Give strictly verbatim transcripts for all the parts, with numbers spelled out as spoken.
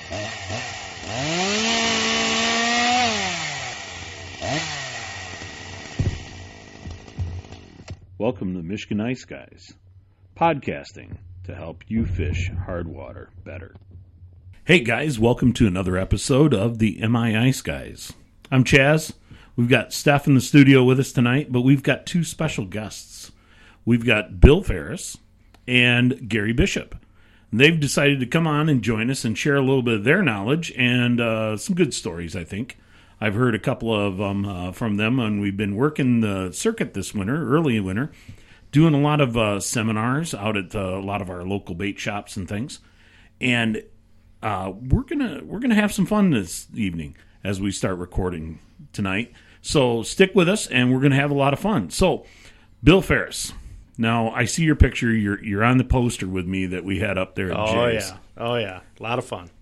Welcome to Michigan Ice Guys, podcasting to help you fish hard water better. Hey guys, welcome to another episode of the M I Ice Guys. I'm Chaz. We've got Steph in the studio with us tonight, but we've got two special guests. We've got Bill Ferris and Gary Bishop. They've decided to come on and join us and share a little bit of their knowledge and uh, some good stories, I think. I've heard a couple of them uh, from them, and we've been working the circuit this winter, early winter, doing a lot of uh, seminars out at uh, a lot of our local bait shops and things. And uh, we're gonna we're gonna have some fun this evening as we start recording tonight. So stick with us, and we're gonna have a lot of fun. So, Bill Ferris. Now I see your picture. You're you're on the poster with me that we had up there at Oh Jay's. yeah, oh yeah, a lot of fun.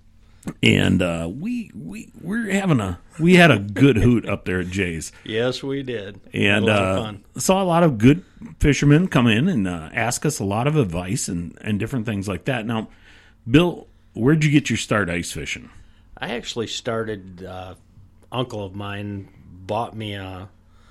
And uh, we we we're having a we had a good hoot up there at Jay's. Yes, we did. And a lot uh, of fun. saw a lot of good fishermen come in and uh, ask us a lot of advice and, and different things like that. Now, Bill, where'd you get your start ice fishing? I actually started. Uh, uncle of mine bought me uh,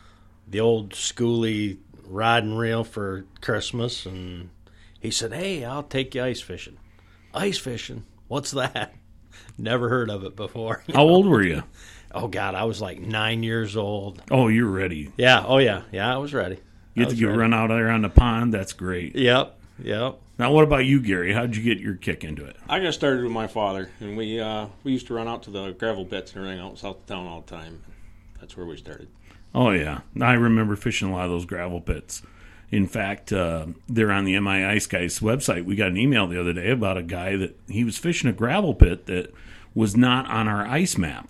the old schooly rod and reel for Christmas, and he said, "Hey, I'll take you ice fishing." Ice fishing? What's that? Never heard of it before. How old were you? Oh God, I was like nine years old. Oh, you're ready. Yeah. Oh yeah. Yeah, I was ready. You get to get run out there on the pond. That's great. Yep. Yep. Now, what about you, Gary? How'd you get your kick into it? I got started with my father, and we uh, we used to run out to the gravel pits and everything out south of town all the time. That's where we started. Oh, yeah. I remember fishing a lot of those gravel pits. In fact, uh, they're on the M I Ice Guys website. We got an email the other day about a guy that he was fishing a gravel pit that was not on our ice map.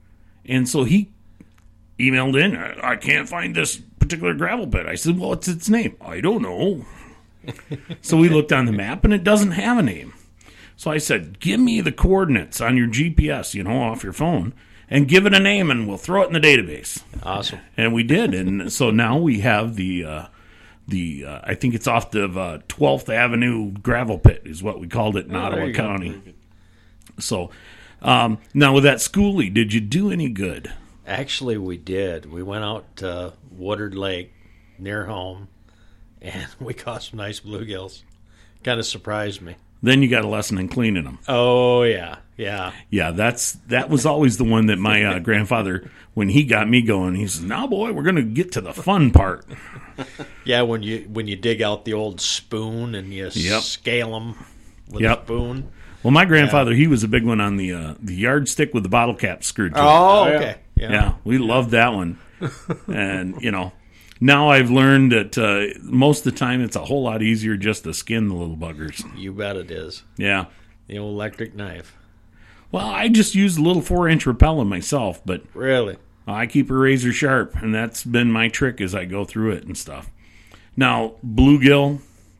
And so he emailed in, I can't find this particular gravel pit. I said, well, what's its name? I don't know. So we looked on the map, and it doesn't have a name. So I said, give me the coordinates on your G P S, you know, off your phone, and give it a name, and we'll throw it in the database. Awesome. And we did. And so now we have the... Uh, The uh, I think it's off the uh, twelfth Avenue gravel pit is what we called it in Oh, Ottawa County. So um, now with that schoolie, did you do any good? Actually, we did. We went out to Woodard Lake near home, and we caught some nice bluegills. Kind of surprised me. Then you got a lesson in cleaning them. Oh yeah, yeah, Yeah, that's that was always the one that my uh, grandfather, when he got me going, he says, "Now, boy, we're going to get to the fun part." yeah. When you when you dig out the old spoon and you Yep. scale them with Yep. a spoon. Well, my grandfather, he was a big one on the uh, the yardstick with the bottle cap screwed to it. Oh, yeah. okay. Yeah. Yeah, we loved that one. And, you know, now I've learned that uh, most of the time it's a whole lot easier just to skin the little buggers. You bet it is. Yeah. The old electric knife. Well, I just use a little four-inch repellent myself, but Really? I keep a razor sharp, and that's been my trick as I go through it and stuff. Now, bluegill,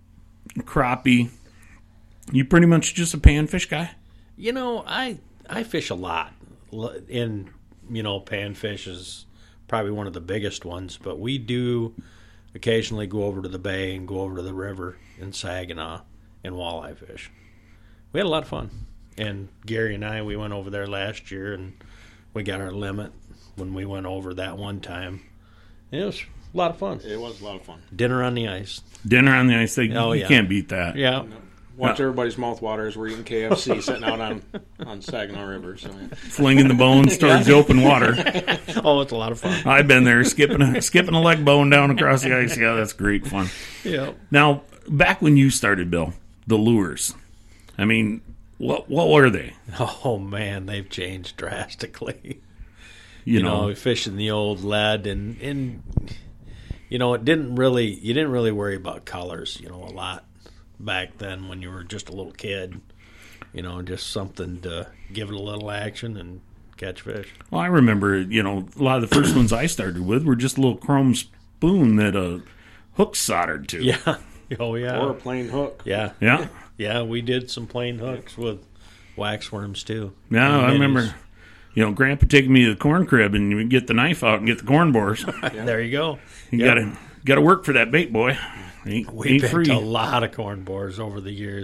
crappie, you pretty much just a panfish guy? You know, I I fish a lot. In you know, panfish is probably one of the biggest ones, but we do occasionally go over to the bay and go over to the river in Saginaw and walleye fish. We had a lot of fun. And Gary and I, we went over there last year, and we got our limit when we went over that one time. It was a lot of fun. It was a lot of fun. Dinner on the ice. Dinner on the ice, they, Oh, you yeah. can't beat that. Yeah. Watch Yeah. everybody's mouth water as we're eating K F C sitting out on, on Saginaw River. So yeah. Flinging the bones towards the open water. Oh, it's a lot of fun. I've been there, skipping a, skipping a leg bone down across the ice. Yeah, that's great fun. Yeah. Now, back when you started, Bill, the lures, I mean, what what were they? Oh, man, they've changed drastically. You, you know, know, fishing the old lead, and, and you know, it didn't really, you didn't really worry about colors, you know, a lot back then when you were just a little kid, you know, just something to give it a little action and catch fish. well, I remember, you know, a lot of the first ones I started with were just a little chrome spoon that a hook soldered to. Yeah. Oh, yeah. Or a plain hook. Yeah. Yeah. Yeah, we did some plain hooks with waxworms, too. Yeah, And I minis. remember, you know, Grandpa taking me to the corn crib and you get the knife out and get the corn bores. There you go. You Yep. gotta gotta work for that bait, boy. Ain't, We ain't picked free. a lot of corn bores over the years.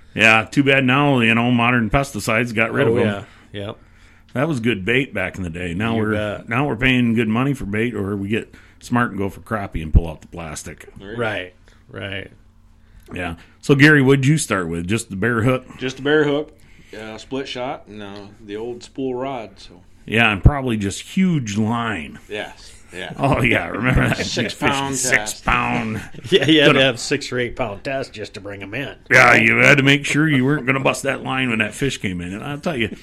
Yeah, too bad now, you know, modern pesticides got rid oh, of them. yeah. Yep. That was good bait back in the day. Now You we're bet. now we're paying good money for bait, or we get smart and go for crappie and pull out the plastic. There you go. Right. Right. Yeah. So Gary, what'd you start with? Just the bare hook? Just a bare hook, uh, split shot, and uh, the old spool rod. So Yeah, and probably just huge line. yes, yeah. Oh yeah, remember that? Six Fishing pound six test. pound. Yeah, you had Gonna- to have six or eight pound test just to bring them in. Yeah, you had to make sure you weren't going to bust that line when that fish came in. And I'll tell you,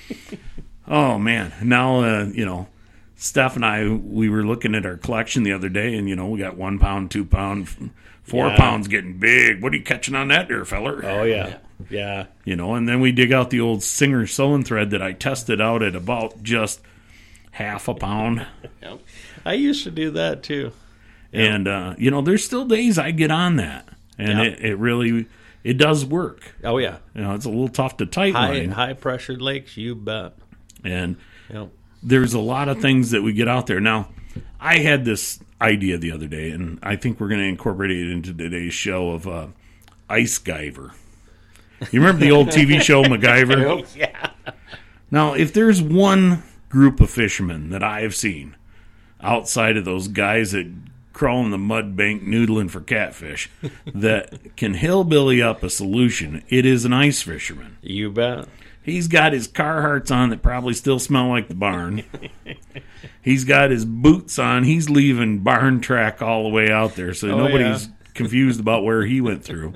oh man, now uh, you know, Steph and I, we were looking at our collection the other day, and you know, we got one pound, two pound, four Yeah. pounds getting big. What are you catching on that there, feller? Oh yeah. Yeah. You know, and then we dig out the old Singer sewing thread that I tested out at about just half a pound. Yep. I used to do that too. And uh, you know, there's still days I get on that, and Yeah. it, it really it does work. Oh yeah. You know, it's a little tough to tight High line, high pressured lakes, you bet. and Yep. there's a lot of things that we get out there. Now, I had this idea the other day, and I think we're going to incorporate it into today's show of uh, Ice Guyver. You remember the old T V show MacGyver? Yep. Yeah. Now, if there's one group of fishermen that I have seen outside of those guys that crawl in the mud bank noodling for catfish that can hillbilly up a solution, it is an ice fisherman. You bet. He's got his Carhartts on that probably still smell like the barn. He's got his boots on. He's leaving barn track all the way out there, so Oh, nobody's yeah. confused about where he went through.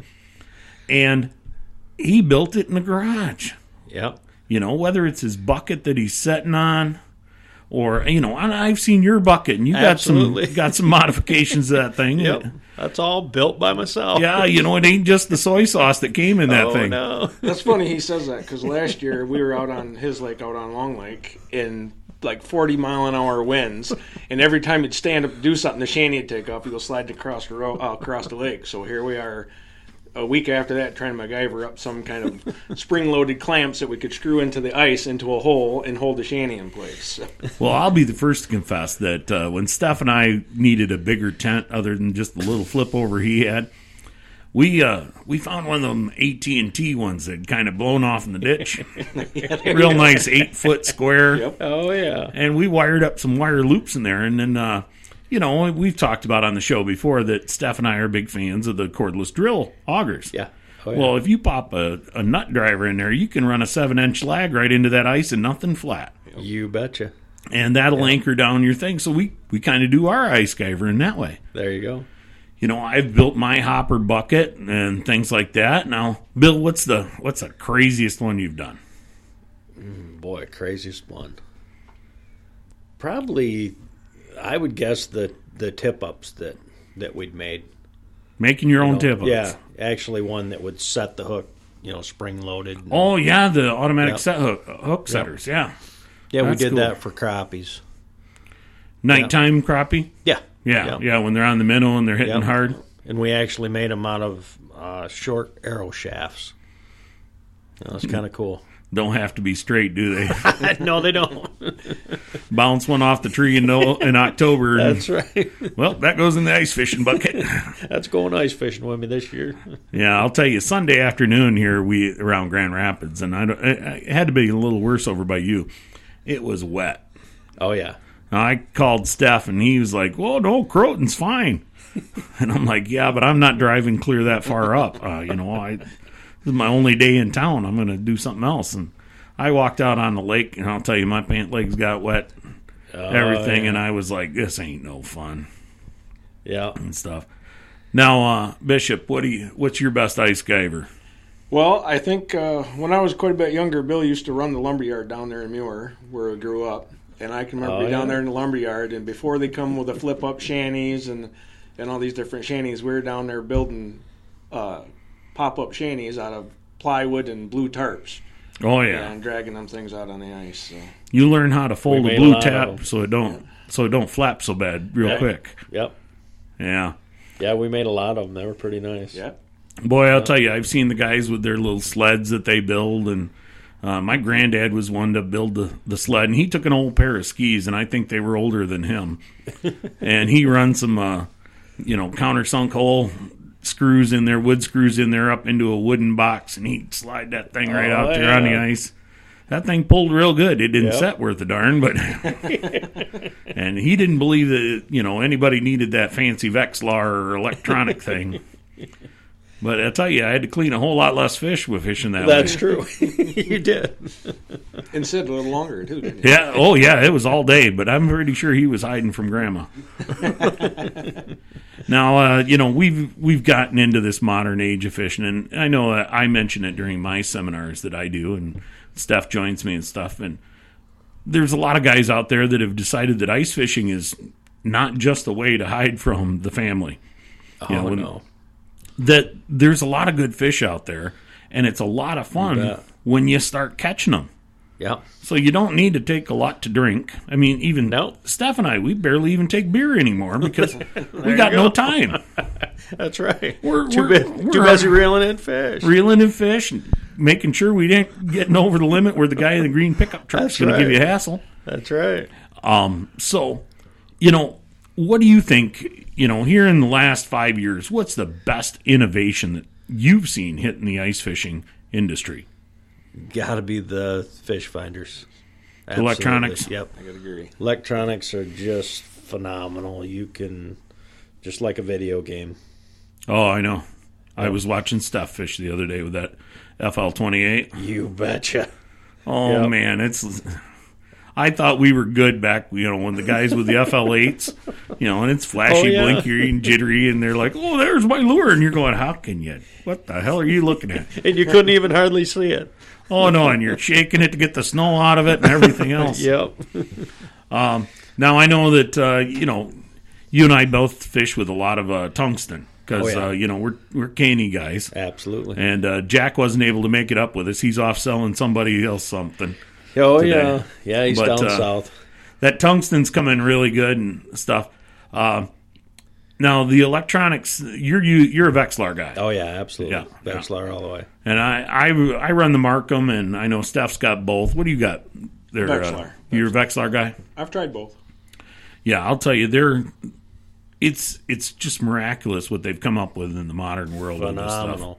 And he built it in the garage. Yep. You know, whether it's his bucket that he's sitting on, or you know, and I've seen your bucket, and you got Absolutely. some got some modifications to that thing. Yep. That's all built by myself. Yeah, you know, it ain't just the soy sauce that came in that oh, thing. no. That's funny he says that because last year we were out on his lake, out on Long Lake, in like forty mile an hour winds, and every time he'd stand up to do something, the shanty would take off. He'd go sliding across the road, uh, across the lake. So here we are, a week after that, trying to MacGyver up some kind of spring-loaded clamps that we could screw into the ice into a hole and hold the shanty in place. Well, I'll be the first to confess that uh, when Steph and I needed a bigger tent other than just the little flip over he had, we uh, we found one of them A T and T ones that had kind of blown off in the ditch. Real nice eight foot square. Yep. Oh, yeah. And we wired up some wire loops in there. And then, uh, you know, we've talked about on the show before that Steph and I are big fans of the cordless drill augers. Yeah. Oh, yeah. Well, if you pop a, a nut driver in there, you can run a seven inch lag right into that ice and nothing flat. You betcha. And that'll anchor down your thing. So we, we kind of do our ice giver in that way. There you go. You know, I've built my hopper bucket and things like that. Now, Bill, what's the what's the craziest one you've done? Boy, craziest one. Probably, I would guess the the tip ups that that we'd made. Making your own You know, tip ups. Yeah, actually one that would set the hook, you know, spring loaded. Oh yeah, the automatic Yep. set hook, hook setters. Yeah. yeah, we that's did cool. that for crappies. Nighttime crappie. Yeah, Yeah, Yep. yeah. When they're on the minnow and they're hitting Yep. hard. And we actually made them out of uh, short arrow shafts. That was kind of cool. Don't have to be straight, do they? No, they don't. Bounce one off the tree in, no, in October. and- That's right. well, that goes in the ice fishing bucket. That's going ice fishing with me this year. Yeah, I'll tell you. Sunday afternoon here, we around Grand Rapids, and I, don't, it, it had to be a little worse over by you. It was wet. Oh yeah. I called Steph, and he was like, "Well, no, Croton's fine." And I'm like, "Yeah, but I'm not driving clear that far up. Uh, you know, I this is my only day in town. I'm going to do something else." And I walked out on the lake, and I'll tell you, my pant legs got wet, everything, yeah. and I was like, "This ain't no fun." Yeah. And stuff. Now, uh, Bishop, what do you? What's your best ice giver? Well, I think uh, when I was quite a bit younger, Bill used to run the lumberyard down there in Muir, where I grew up. And I can remember Oh, being down yeah. there in the lumberyard, and before they come with the flip-up shanties and, and all these different shanties, we were down there building uh, pop-up shanties out of plywood and blue tarps. Oh yeah, And dragging them things out on the ice. So. you learn how to fold We a made a blue lot of tap them. so it don't so it don't flap so bad real Yeah. quick. Yep. Yeah. Yeah, we made a lot of them. They were pretty nice. Yeah. Boy, I'll tell you, I've seen the guys with their little sleds that they build, and uh, my granddad was one to build the, the sled, and he took an old pair of skis, and I think they were older than him, and he runs some, uh, you know, countersunk hole screws in there, wood screws in there, up into a wooden box, and he'd slide that thing right Oh, out there yeah. on the ice. That thing pulled real good. It didn't Yep. set worth a darn, but and he didn't believe that, you know, anybody needed that fancy Vexilar or electronic thing. But I tell you, I had to clean a whole lot less fish with fishing that That's way. true. You did. And sit a little longer too, didn't you? Yeah. Oh, yeah. It was all day, but I'm pretty sure he was hiding from Grandma. Now, uh, you know, we've we've gotten into this modern age of fishing, and I know uh, I mention it during my seminars that I do, and Steph joins me and stuff. And there's a lot of guys out there that have decided that ice fishing is not just a way to hide from the family. You know, Oh, when- no. That there's a lot of good fish out there, and it's a lot of You fun bet. when you start catching them. Yeah. So you don't need to take a lot to drink. I mean, even No. Steph and I, we barely even take beer anymore because we you got no go. time. That's right. We're- too, we're- bu- we're too busy on- reeling in fish. Reeling in fish, and making sure we ain't getting over the limit where the guy in the green pickup truck's That's going to give right. you a hassle. That's right. Um, so, you know, what do you think, you know, here in the last five years, what's the best innovation that you've seen hit in the ice fishing industry? Got to be the fish finders. Absolutely. Electronics? Yep. I gotta agree. Electronics are just phenomenal. You can, just like a video game. Oh, I know. I was watching Steph fish the other day with that F L twenty-eight. You betcha. Oh, Yep. man, it's... I thought we were good back, you know, when the guys with the F L eights, you know, and it's flashy, Oh, yeah. blinky, and jittery, and they're like, oh, there's my lure. And you're going, how can you? What the hell are you looking at? And you couldn't even hardly see it. Oh, no, and you're shaking it to get the snow out of it and everything else. Yep. Now, I know that, uh, you know, you and I both fish with a lot of uh, tungsten because, Oh, yeah. uh, you know, we're, we're caney guys. Absolutely. And uh, Jack wasn't able to make it up with us. He's off selling somebody else something. Oh, today. yeah. Yeah, he's But, down uh, south. That tungsten's coming really good and stuff. Uh, now the electronics, you're you, you're a Vexilar guy, Oh, yeah, absolutely. Yeah, yeah. Vexilar all the way. and I, I I run the Markham, and I know Steph's got both. What do you got? There, Vexilar. Uh, you're a Vexilar guy. I've tried both. Yeah, I'll tell you, they're it's it's just miraculous what they've come up with in the modern world of this stuff. Phenomenal.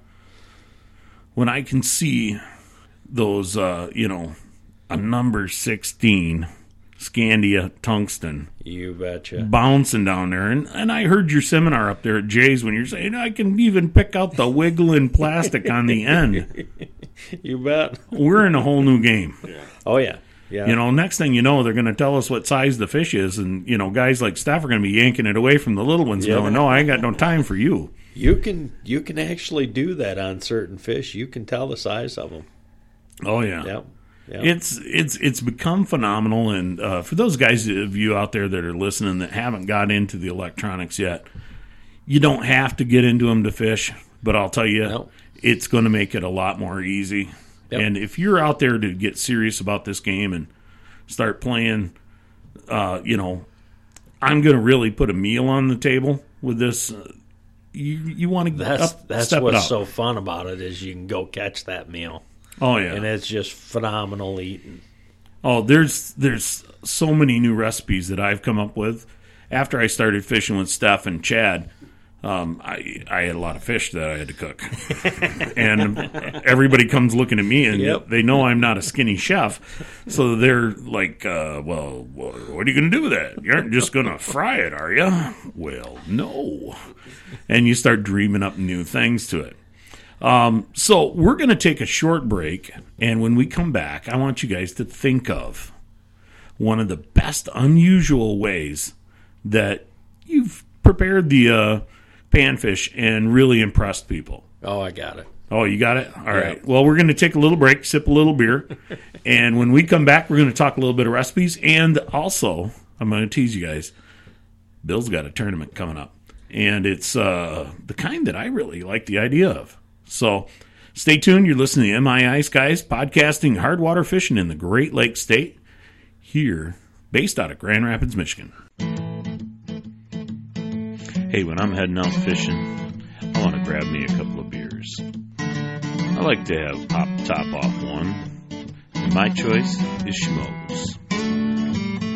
When I can see those, uh, you know, a number sixteen Scandia tungsten You betcha. bouncing down there. And, and I heard your seminar up there at Jay's when you're saying I can even pick out the wiggling plastic on the end. You bet. We're in a whole new game. Oh, yeah. Yeah. You know, next thing you know, they're going to tell us what size the fish is. And, you know, guys like Steph are going to be yanking it away from the little ones Yeah. going, no, I ain't got no time for you. You can you can actually do that on certain fish. You can tell the size of them. Oh, yeah. Yep. Yep. It's it's it's become phenomenal, and uh, for those guys of you out there that are listening that haven't got into the electronics yet, you don't have to get into them to fish. But I'll tell you, No. it's going to make it a lot more easy. Yep. And if you're out there to get serious about this game and start playing, uh, you know, I'm going to really put a meal on the table with this. Uh, you you want to That's up, that's step it what's up. so fun about it is you can go catch that meal, Oh yeah. and it's just phenomenal eating. Oh, there's there's so many new recipes that I've come up with after I started fishing with Steph and Chad. Um, I I had a lot of fish that I had to cook, and everybody comes looking at me, and Yep. they know I'm not a skinny chef, so they're like, uh, "Well, wh- what are you going to do with that? You aren't just going to fry it, are you?" Well, no, and you start dreaming up new things to it. Um, so we're going to take a short break, and when we come back, I want you guys to think of one of the best unusual ways that you've prepared the uh, panfish and really impressed people. Oh, I got it. Oh, you got it? All right. Well, we're going to take a little break, sip a little beer, and when we come back, we're going to talk a little bit of recipes, and also, I'm going to tease you guys, Bill's got a tournament coming up, and it's uh, the kind that I really like the idea of. So stay tuned. You're listening to M I Ice Guys, podcasting hard water fishing in the Great Lakes State, here, based out of Grand Rapids, Michigan. Hey, when I'm heading out fishing, I want to grab me a couple of beers. I like to have pop the top off one, and my choice is Schmoes.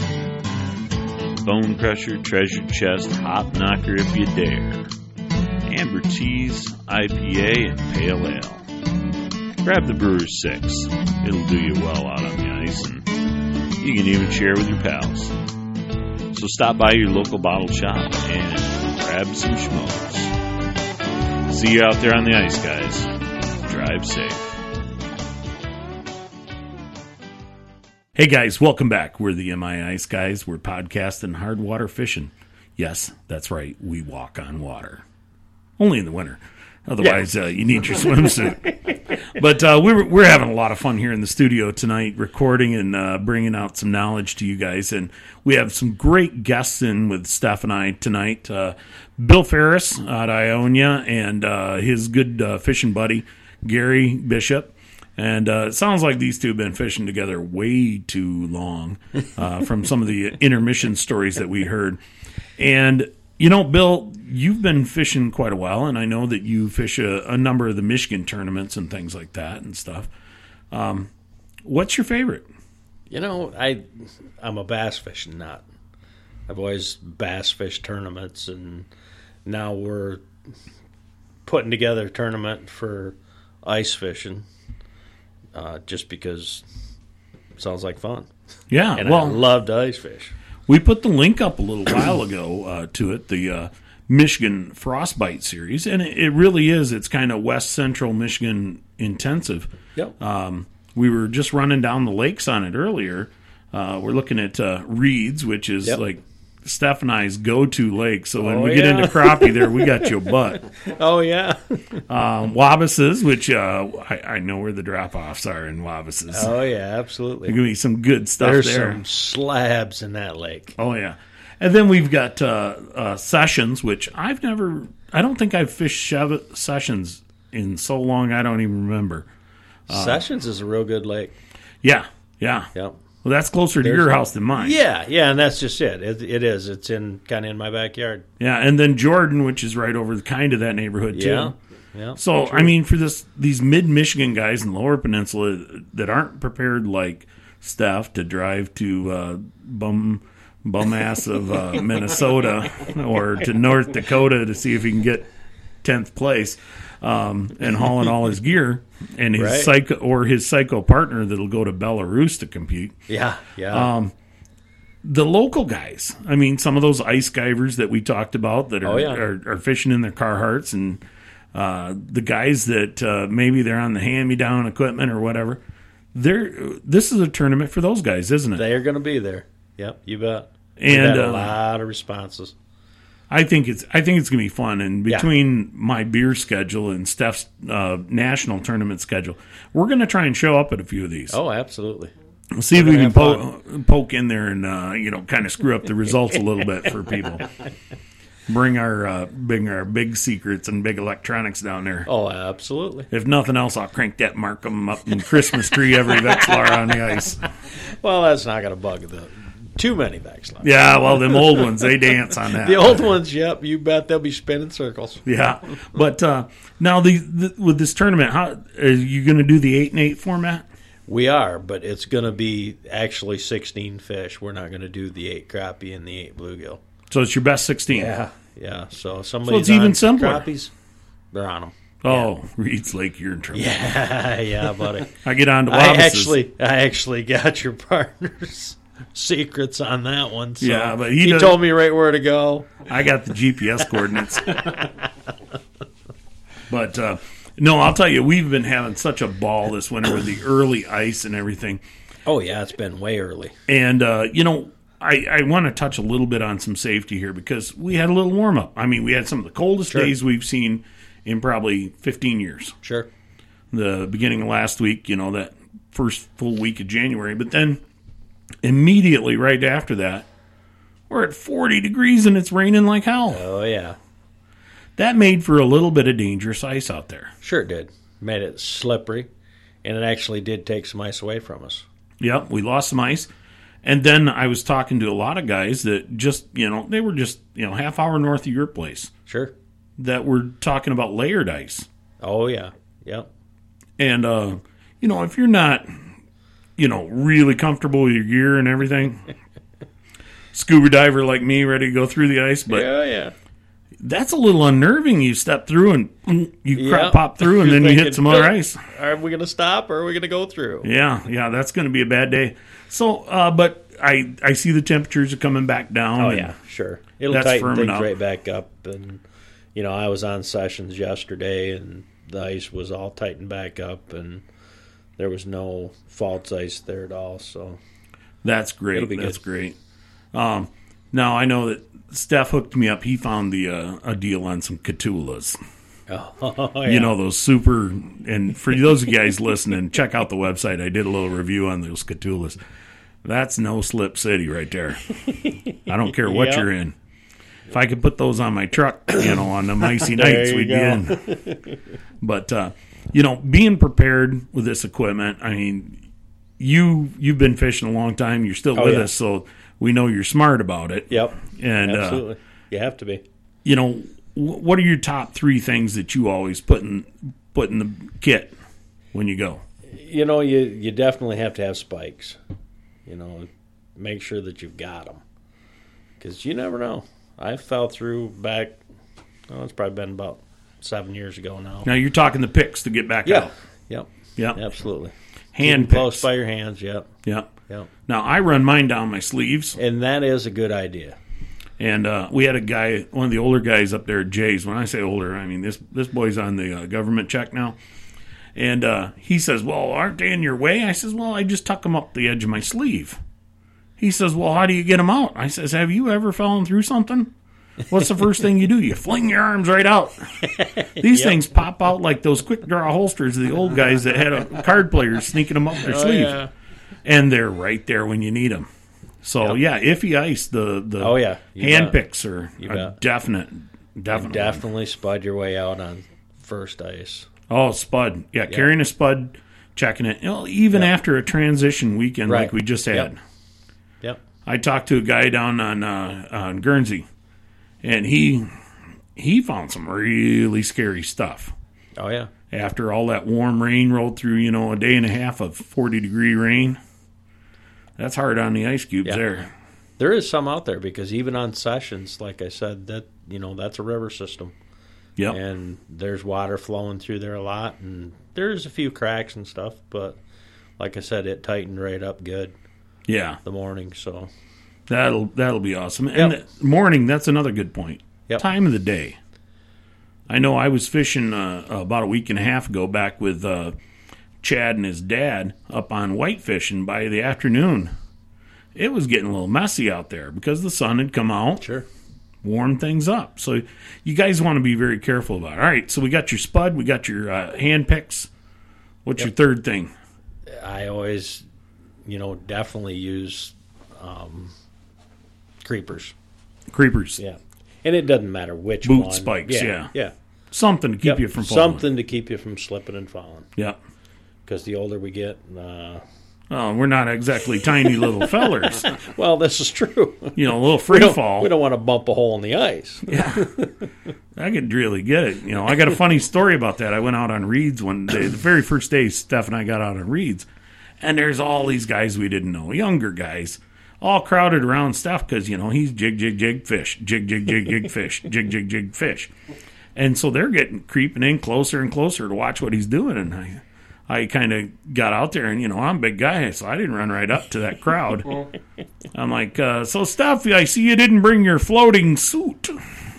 Bone Crusher, Treasure Chest, Hop Knocker if you dare. amber teas, I P A, and pale ale. Grab the Brewer's Six. It'll do you well out on the ice, and you can even share with your pals. So stop by your local bottle shop and grab some schmoes. See you out there on the ice, guys. Drive safe. Hey guys, welcome back. We're the M I Ice Guys. We're podcasting hard water fishing. Yes, that's right. We walk on water. Only in the winter. Otherwise, yeah. uh, you need your swimsuit. But uh, we're we're having a lot of fun here in the studio tonight, recording and uh, bringing out some knowledge to you guys. And we have some great guests in with Steph and I tonight. Uh, Bill Ferris out of Ionia and uh, his good uh, fishing buddy, Gary Bishop. And uh, it sounds like these two have been fishing together way too long uh, from some of the intermission stories that we heard. And, you know, Bill, you've been fishing quite a while, and I know that you fish a, a number of the Michigan tournaments and things like that and stuff. Um, what's your favorite? You know, I, I'm a bass fishing nut. I've always bass fished tournaments, and now we're putting together a tournament for ice fishing. Uh, just because it sounds like fun. Yeah, and well, I love to ice fish. We put the link up a little while ago uh, to it, the uh, Michigan Frostbite Series, and it, it really is. It's kind of West Central Michigan intensive. Yep. Um, we were just running down the lakes on it earlier. Uh, we're looking at uh, Reeds, which is yep. like Steph and I's go-to lake. So when oh, we yeah. get into crappie there, we got you a butt. Oh, yeah. um, Wabases, which uh, I, I know where the drop-offs are in Wabases. Oh, yeah, absolutely. There's going to be some good stuff There's there. There's some slabs in that lake. Oh, yeah. And then we've got uh, uh, Sessions, which I've never, I don't think I've fished Chev- Sessions in so long I don't even remember. Uh, Sessions is a real good lake. Yeah, yeah. Yep. Well, that's closer to There's your a, house than mine. Yeah, yeah, and that's just it. It, it is. It's in kind of in my backyard. Yeah, and then Jordan, which is right over kind of that neighborhood too. Yeah, yeah. So true. I mean, for this these mid Michigan guys in the Lower Peninsula that aren't prepared like Steph to drive to uh, bum bum ass of uh, Minnesota or to North Dakota to see if he can get tenth place. Um, and hauling all his gear, and his right. psycho or his psycho partner that'll go to Belarus to compete. Yeah, yeah. Um, the local guys, I mean, some of those ice divers that we talked about that are oh, yeah. are, are fishing in their Carhartts, and uh, the guys that uh, maybe they're on the hand-me-down equipment or whatever. They're this is a tournament for those guys, isn't it? They are going to be there. Yep, you bet. And We've had a uh, lot of responses. I think it's I think it's gonna be fun, and between yeah. my beer schedule and Steph's uh, national tournament schedule, we're gonna try and show up at a few of these. Oh, absolutely. We'll see we're if we can po- poke in there and uh, you know kind of screw up the results a little bit for people. Bring our uh, bring our big secrets and big electronics down there. Oh, absolutely. If nothing else, I'll crank that Markham up in Christmas tree every Vexilar on the ice. Well, that's not gonna bug the. Too many Vexilars. Yeah, well, them old ones, they dance on that. The old ones, yep, you bet they'll be spinning circles. Yeah, but uh, now the, the with this tournament, how are you going to do the eight and eight format? We are, but it's going to be actually sixteen fish. We're not going to do the eight crappie and the eight bluegill. So it's your best sixteen. Yeah, yeah. So somebody's so it's even on simpler. Crappies, they're on them. Oh, yeah. Reed's Lake, you're in trouble. Yeah, yeah, buddy. I get on to I Wabases. actually, I actually got your partner's secrets on that one. So yeah, but he, he does, told me right where to go. I got the G P S coordinates. But uh, no, I'll tell you, we've been having such a ball this winter with the early ice and everything. Oh yeah, it's been way early. And uh, you know, I, I want to touch a little bit on some safety here because we had a little warm up. I mean, we had some of the coldest sure. days we've seen in probably fifteen years. Sure. The beginning of last week, you know, that first full week of January, but then immediately right after that, we're at forty degrees and it's raining like hell. Oh, yeah. That made for a little bit of dangerous ice out there. Sure it did. Made it slippery, and it actually did take some ice away from us. Yep, we lost some ice. And then I was talking to a lot of guys that just, you know, they were just, you know, half hour north of your place. Sure. That were talking about layered ice. Oh, yeah. Yep. And, uh, you know, if you're not, you know, really comfortable with your gear and everything, scuba diver like me, ready to go through the ice, but yeah, yeah. that's a little unnerving. You step through and mm, you Yeah. crap pop through, and You're then you hit thinking, some other "Oh, ice. Are we going to stop or are we going to go through? Yeah, yeah, that's going to be a bad day. So, uh, but I I see the temperatures are coming back down. Oh, and yeah, sure. It'll That's tighten firming things up. right back up. And, you know, I was on sessions yesterday, and the ice was all tightened back up, and there was no false ice there at all. So That's great. It'll be That's good. great. Um, now I know that Steph hooked me up. He found the uh, a deal on some Catulas. Oh, yeah. You know, those super. And for those of you guys listening, check out the website. I did a little review on those Catulas. That's no slip city right there. I don't care what Yep. you're in. If I could put those on my truck, you know, on them icy There nights, you we'd go. be in. But uh, you know, being prepared with this equipment. I mean, you you've been fishing a long time. You're still Oh, with yeah. us, so we know you're smart about it. Yep. And uh, Absolutely. You have to be. you know, wh- what are your top three things that you always put in put in the kit when you go? You know, you, you definitely have to have spikes. You know, make sure that you've got them. Because you never know. I fell through back, oh, it's probably been about seven years ago now. Now you're talking the picks to get back Yeah. out. Yep. Yeah. Absolutely. Hand Keep 'em close picks. by your hands. Yep. Yeah. Yep. Now I run mine down my sleeves, And that is a good idea. and uh, we had a guy, one of the older guys up there at Jay's. When I say older, I mean this this boy's on the uh, government check now, and uh, he says, "Well, aren't they in your way?" I says, "Well, I just tuck them up the edge of my sleeve." He says, "Well, how do you get them out?" I says, "Have you ever fallen through something? What's the first thing you do? You fling your arms right out. These Yep. things pop out like those quick draw holsters of the old guys that had a card players sneaking them up their Oh, sleeve, yeah. and they're right there when you need them." So Yep. yeah, iffy ice, the the Oh, yeah. You hand bet. picks are You a bet. definite, definite. Definitely spud your way out on first ice. Oh, spud. Yeah, carrying a spud, checking it. You know, even Yep. after a transition weekend Right. like we just had. Yep. Yep. I talked to a guy down on uh, on Guernsey, and he he found some really scary stuff Oh, yeah. after all that warm rain rolled through. You know, a day and a half of forty degree rain. That's hard on the ice cubes Yeah. there. There is some out there because even on sessions, like I said, that you know that's a river system, Yep. and there's water flowing through there a lot, and there's a few cracks and stuff. But like I said, it tightened right up good Yeah. the morning. So That'll that'll be awesome. And Yep. the morning, that's another good point. Yep. Time of the day. I know I was fishing uh, about a week and a half ago back with uh, Chad and his dad up on whitefish, and by the afternoon, it was getting a little messy out there because the sun had come out, sure, warmed things up. So you guys want to be very careful about it. All right, so we got your spud, we got your uh, hand picks. What's Yep. your third thing? I always, you know, definitely use um, creepers. Creepers. Yeah, and it doesn't matter which Boot one. spikes, yeah. yeah, yeah. Something to keep Yep. you from falling. Something to keep you from slipping and falling. Yeah. Because the older we get, uh, Oh, we're not exactly tiny little fellers. well, this is true. You know, a little We free don't, fall. we don't want to bump a hole in the ice. I could really get it. You know, I got a funny story about that. I went out on Reeds one day, the very first day Steph and I got out on Reeds, and there's all these guys we didn't know, younger guys, all crowded around Steph because, you know, he's jig, jig, jig, fish, jig, jig, jig, jig, fish, jig, jig, jig, fish. And so they're getting creeping in closer and closer to watch what he's doing. And I, I kind of got out there, and, you know, I'm a big guy, so I didn't run right up to that crowd. I'm like, uh, so Steph, I see you didn't bring your floating suit.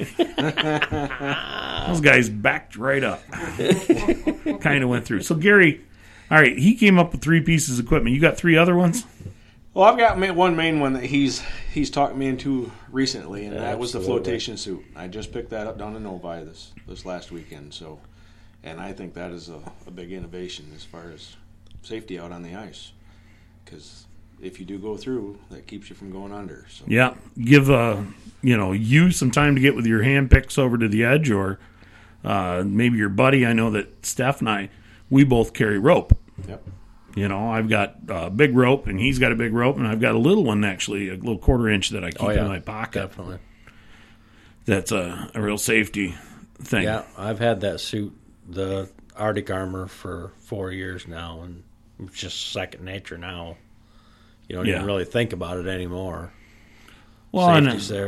Those guys backed right up. Kind of went through. So, Gary, all right, he came up with three pieces of equipment. You got three other ones? Well, I've got ma- one main one that he's he's talked me into recently, and that was the Absolutely. flotation suit. I just picked that up down in Novi this this last weekend. So, and I think that is a, a big innovation as far as safety out on the ice, because if you do go through, that keeps you from going under. So Yeah. Give, uh, you know, you some time to get with your hand picks over to the edge, or uh, maybe your buddy. I know that Steph and I, we both carry rope. Yep. You know, I've got a big rope, and he's got a big rope, and I've got a little one, actually, a little quarter inch that I keep Oh, yeah. in my pocket. Definitely. That's a, a real safety thing. Yeah, I've had that suit, the Arctic Armor, for four years now, and it's just second nature now. You don't Yeah. even really think about it anymore. Well, and, Safety's there.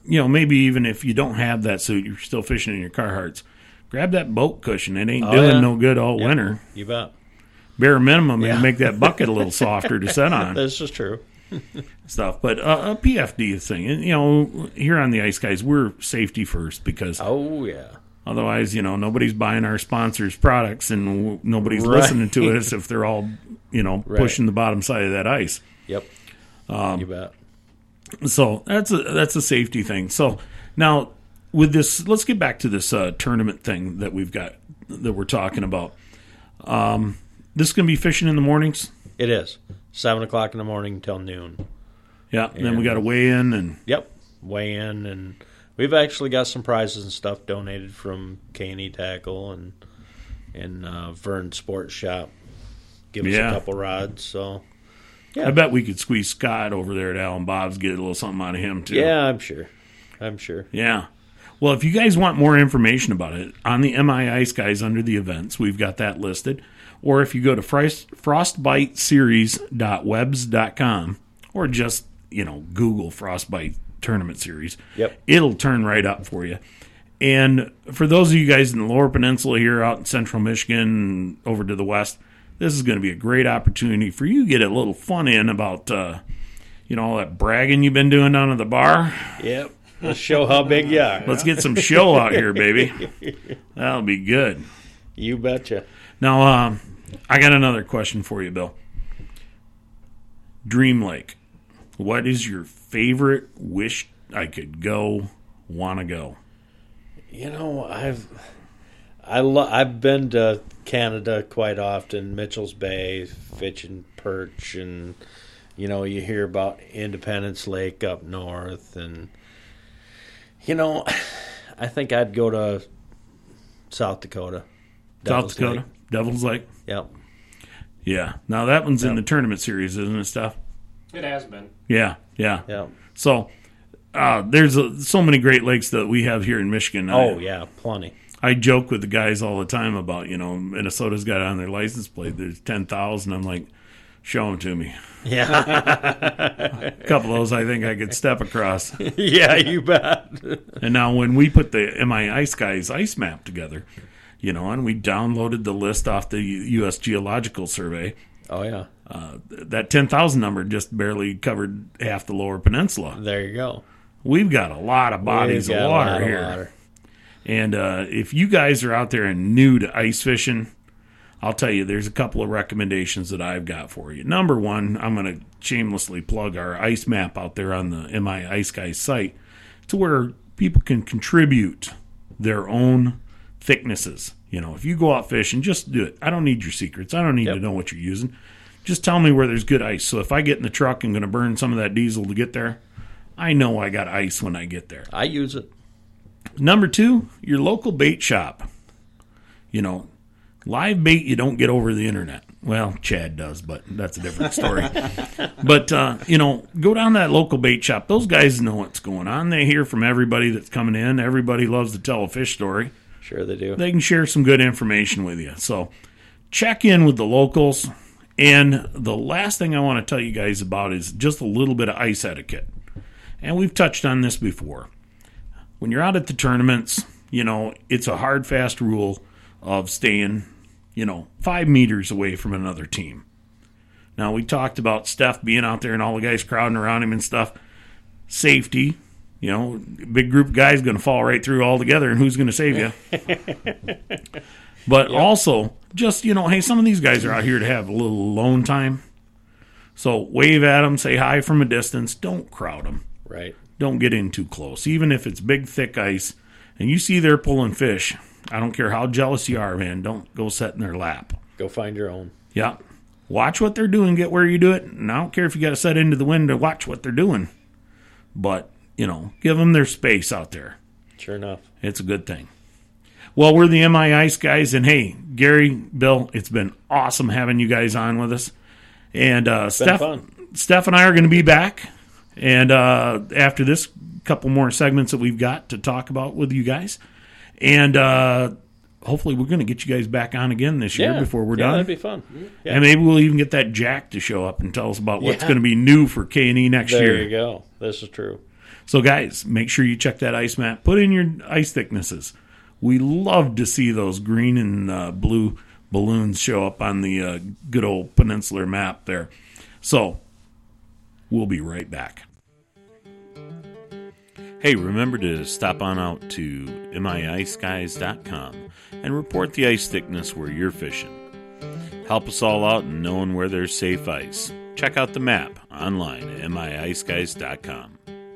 you know, maybe even if you don't have that suit, you're still fishing in your Carhartts, grab that boat cushion. It ain't Oh, doing yeah. no good all Yep. winter. You bet. Bare minimum, Yeah. and make that bucket a little softer to set on. This is true. Stuff. But uh, a P F D thing, and you know, here on the Ice Guys, we're safety first because Oh, yeah. otherwise, you know, nobody's buying our sponsors' products and w- nobody's Right. listening to us if they're all, you know, Right. pushing the bottom side of that ice. Yep. Um, you bet. So that's a that's a safety thing. So now with this, let's get back to this uh, tournament thing that we've got that we're talking about. Um, this is going to be fishing in the mornings. It is. seven o'clock in the morning till noon. Yeah, and then we got to weigh in and Yep. Weigh in, and we've actually got some prizes and stuff donated from K and E Tackle and and uh, Vern Sports Shop. Give us Yeah. a couple rods. So yeah, I bet we could squeeze Scott over there at Alan Bob's, get a little something out of him too. yeah, I'm sure. I'm sure. Yeah. Well, if you guys want more information about it, on the M I Ice Guys under the events, we've got that listed. Or if you go to frost, frostbite series dot webs dot com or just, you know, Google Frostbite Tournament Series, Yep. it'll turn right up for you. And for those of you guys in the Lower Peninsula here out in central Michigan and over to the west, this is going to be a great opportunity for you to get a little fun in about, uh, you know, all that bragging you've been doing down at the bar. Yep. Let's show how big you are. Let's get some show out here, baby. That'll be good. You betcha. Now, um, I got another question for you, Bill. Dream Lake. What is your favorite wish I could go, want to go? You know, I've I lo- I've been to Canada quite often, Mitchell's Bay, fishing perch, and you know, you hear about Independence Lake up north, and you know, I think I'd go to South Dakota. Devil's South Dakota? Lake. Devil's Lake? Yep. Yeah. Now, that one's in Yep. the tournament series, isn't it, Steph? It has been. Yeah, yeah. Yep. So, uh, there's a, so many great lakes that we have here in Michigan. Oh, I, yeah, plenty. I joke with the guys all the time about, you know, Minnesota's got on their license plate, there's ten thousand. I'm like, show them to me. Yeah. A couple of those I think I could step across. Yeah, you bet. And now when we put the M I Ice Guys ice map together, you know, and we downloaded the list off the U S Geological Survey, Oh, yeah. uh, that ten thousand number just barely covered half the lower peninsula. There you go. We've got a lot of bodies We've got of a water lot of here. water. And uh, if you guys are out there and new to ice fishing, I'll tell you, there's a couple of recommendations that I've got for you. Number one, I'm going to shamelessly plug our ice map out there on the M I Ice Guys site to where people can contribute their own thicknesses. You know, if you go out fishing, just do it. I don't need your secrets. I don't need Yep. to know what you're using. Just tell me where there's good ice. So if I get in the truck and going to burn some of that diesel to get there, I know I got ice when I get there. I use it. Number two, your local bait shop. You know, live bait you don't get over the internet. Well, Chad does, but that's a different story. But, uh, you know, go down to that local bait shop. Those guys know what's going on. They hear from everybody that's coming in. Everybody loves to tell a fish story. Sure they do. They can share some good information with you. So check in with the locals. And the last thing I want to tell you guys about is just a little bit of ice etiquette. And we've touched on this before. When you're out at the tournaments, you know, it's a hard, fast rule of staying, you know, five meters away from another team. Now, we talked about Steph being out there and all the guys crowding around him and stuff. Safety, you know, big group of guys going to fall right through all together, and who's going to save you? But Yep. also, just, you know, hey, some of these guys are out here to have a little alone time. So wave at them, say hi from a distance. Don't crowd them. Right. Don't get in too close. Even if it's big, thick ice, and you see they're pulling fish, I don't care how jealous you are, man. Don't go sit in their lap. Go find your own. Yeah. Watch what they're doing, get where you do it. And I don't care if you got to set into the wind to watch what they're doing. But, you know, give them their space out there. Sure enough. It's a good thing. Well, we're the M I Ice Guys, and hey, Gary, Bill, it's been awesome having you guys on with us. And uh, Steph, fun. Steph and I are going to be back, and uh, after this, couple more segments that we've got to talk about with you guys, and uh, hopefully we're going to get you guys back on again this year Yeah. before we're yeah, done. That'd be fun. Yeah. And maybe we'll even get that Jack to show up and tell us about what's Yeah. going to be new for K and E next There year. you go. This is true. So, guys, make sure you check that ice map. Put in your ice thicknesses. We love to see those green and uh, blue balloons show up on the uh, good old peninsular map there. So, we'll be right back. Hey, remember to stop on out to M I ice guys dot com and report the ice thickness where you're fishing. Help us all out in knowing where there's safe ice. Check out the map online at M I ice guys dot com.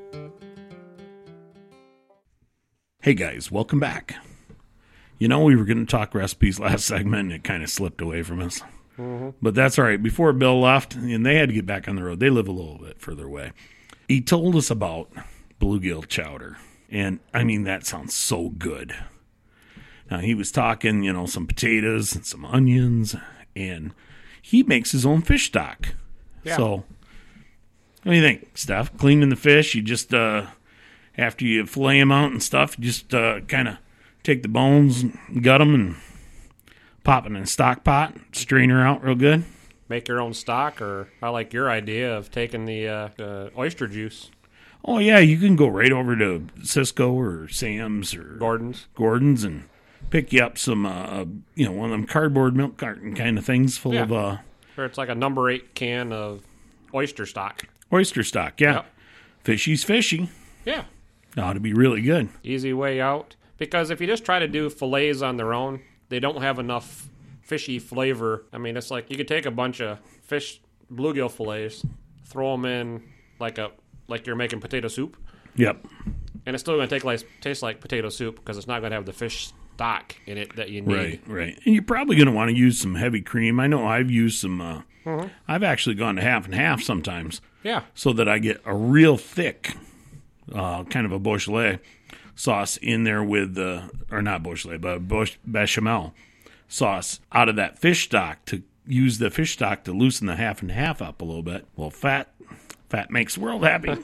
Hey guys, welcome back. You know, we were going to talk recipes last segment and it kind of slipped away from us. Mm-hmm. But that's all right. Before Bill left, and they had to get back on the road, they live a little bit further away. He told us about bluegill chowder. And, I mean, that sounds so good. Now, he was talking, you know, some potatoes and some onions, and he makes his own fish stock. Yeah. So, what do you think, Steph? Cleaning the fish, you just, uh, after you fillet them out and stuff, you just uh, kind of take the bones, gut them, and pop it in a stock pot, strain her out real good. Make your own stock, or I like your idea of taking the uh, uh, oyster juice. Oh, yeah, you can go right over to Cisco or Sam's or Gordon's Gordon's and pick you up some, uh, you know, one of them cardboard milk carton kind of things full yeah. of... Uh, or it's like a number eight can of oyster stock. Oyster stock, yeah. Yep. Fishy's fishy. Yeah. Ought to be really good. Easy way out. Because if you just try to do fillets on their own, they don't have enough fishy flavor. I mean, it's like you could take a bunch of fish bluegill fillets, throw them in like a... like you're making potato soup. Yep. And it's still going to take like taste like potato soup because it's not going to have the fish stock in it that you need. Right, right. And you're probably going to want to use some heavy cream. I know I've used some, uh, mm-hmm. I've actually gone to half and half sometimes. Yeah. So that I get a real thick, uh, kind of a Beaujolais sauce in there with, uh, or not Beaujolais, but Beauch- bechamel sauce out of that fish stock to use the fish stock to loosen the half and half up a little bit. Well, fat... Fat makes the world happy.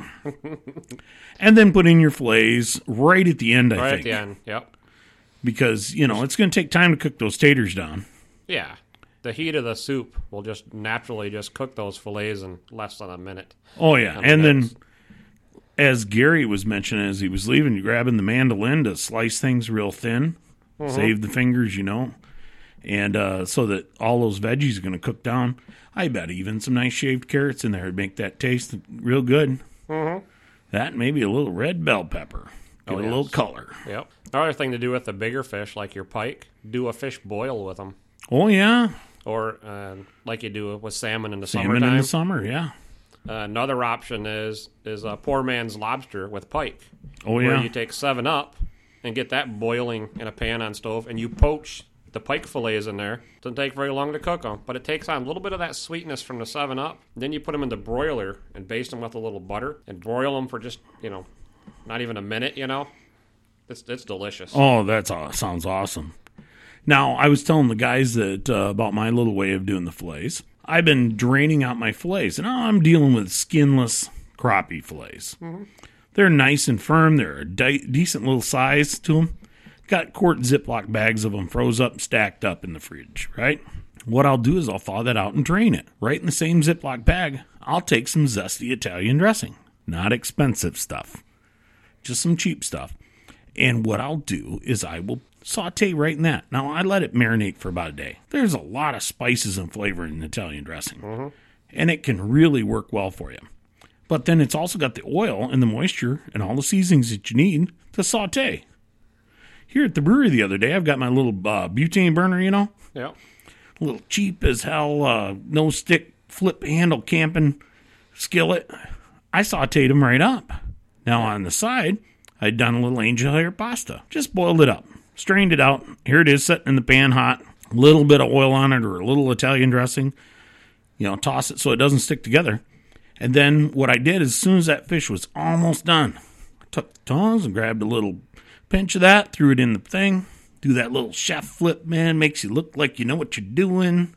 And then put in your fillets right at the end, I right think. Right at the end, yep. Because, you know, it's going to take time to cook those taters down. Yeah. The heat of the soup will just naturally just cook those fillets in less than a minute. Oh, yeah. I mean, and then, as Gary was mentioning as he was leaving, you're grabbing the mandolin to slice things real thin. Mm-hmm. Save the fingers, you know. And uh, so that all those veggies are going to cook down. I bet even some nice shaved carrots in there would make that taste real good. Mm-hmm. That and maybe a little red bell pepper. Give oh, it yes. a little color. Yep. Another thing to do with the bigger fish, like your pike, do a fish boil with them. Oh, yeah. Or uh, like you do with salmon in the salmon summertime. Salmon in the summer, yeah. Uh, another option is is a poor man's lobster with pike. Oh, yeah. Where you take seven up and get that boiling in a pan on stove, and you poach the pike fillets in there. Doesn't take very long to cook them, but it takes on a little bit of that sweetness from the seven up. Then you put them in the broiler and baste them with a little butter and broil them for just, you know, not even a minute, you know. It's it's delicious. Oh, that uh, sounds awesome. Now, I was telling the guys that uh, about my little way of doing the fillets. I've been draining out my fillets, and now I'm dealing with skinless crappie fillets. Mm-hmm. They're nice and firm. They're a de- decent little size to them. Got quart Ziploc bags of them froze up and stacked up in the fridge, right? What I'll do is I'll thaw that out and drain it. Right in the same Ziploc bag, I'll take some zesty Italian dressing. Not expensive stuff. Just some cheap stuff. And what I'll do is I will saute right in that. Now, I let it marinate for about a day. There's a lot of spices and flavor in Italian dressing. Mm-hmm. And it can really work well for you. But then it's also got the oil and the moisture and all the seasonings that you need to saute. Here at the brewery the other day, I've got my little uh, butane burner, you know? Yeah. A little cheap as hell, uh, no stick, flip handle camping skillet. I sauteed them right up. Now on the side, I'd done a little angel hair pasta. Just boiled it up, strained it out. Here it is sitting in the pan hot. A little bit of oil on it or a little Italian dressing. You know, toss it so it doesn't stick together. And then what I did is as soon as that fish was almost done, I took the tongs and grabbed a little pinch of that, threw it in the thing, do that little chef flip, man, makes you look like you know what you're doing.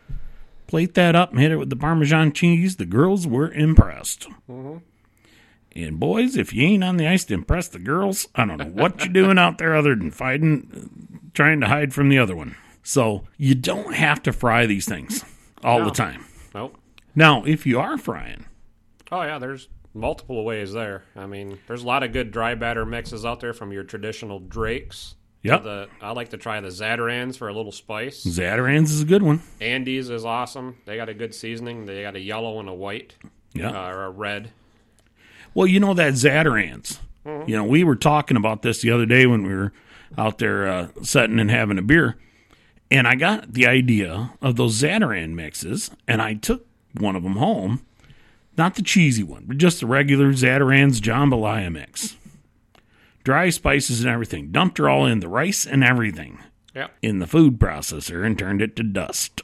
Plate that up and hit it with the Parmesan cheese. The girls were impressed. Mm-hmm. And boys, if you ain't on the ice to impress the girls, I don't know what you're doing out there other than fighting, trying to hide from the other one. So you don't have to fry these things all no. the time. Nope. Now, if you are frying. Oh, yeah, there's multiple ways there. I mean, there's a lot of good dry batter mixes out there from your traditional Drakes. Yep. The, I like to try the Zatarans for a little spice. Zatarans is a good one. Andes is awesome. They got a good seasoning. They got a yellow and a white. Yeah. Uh, or a red. Well, you know that Zatarans. Mm-hmm. You know, we were talking about this the other day when we were out there uh, sitting and having a beer. And I got the idea of those Zataran mixes, and I took one of them home. Not the cheesy one, but just the regular Zataran's jambalaya mix. Dry spices and everything. Dumped her all in the rice and everything. Yep. In the food processor and turned it to dust.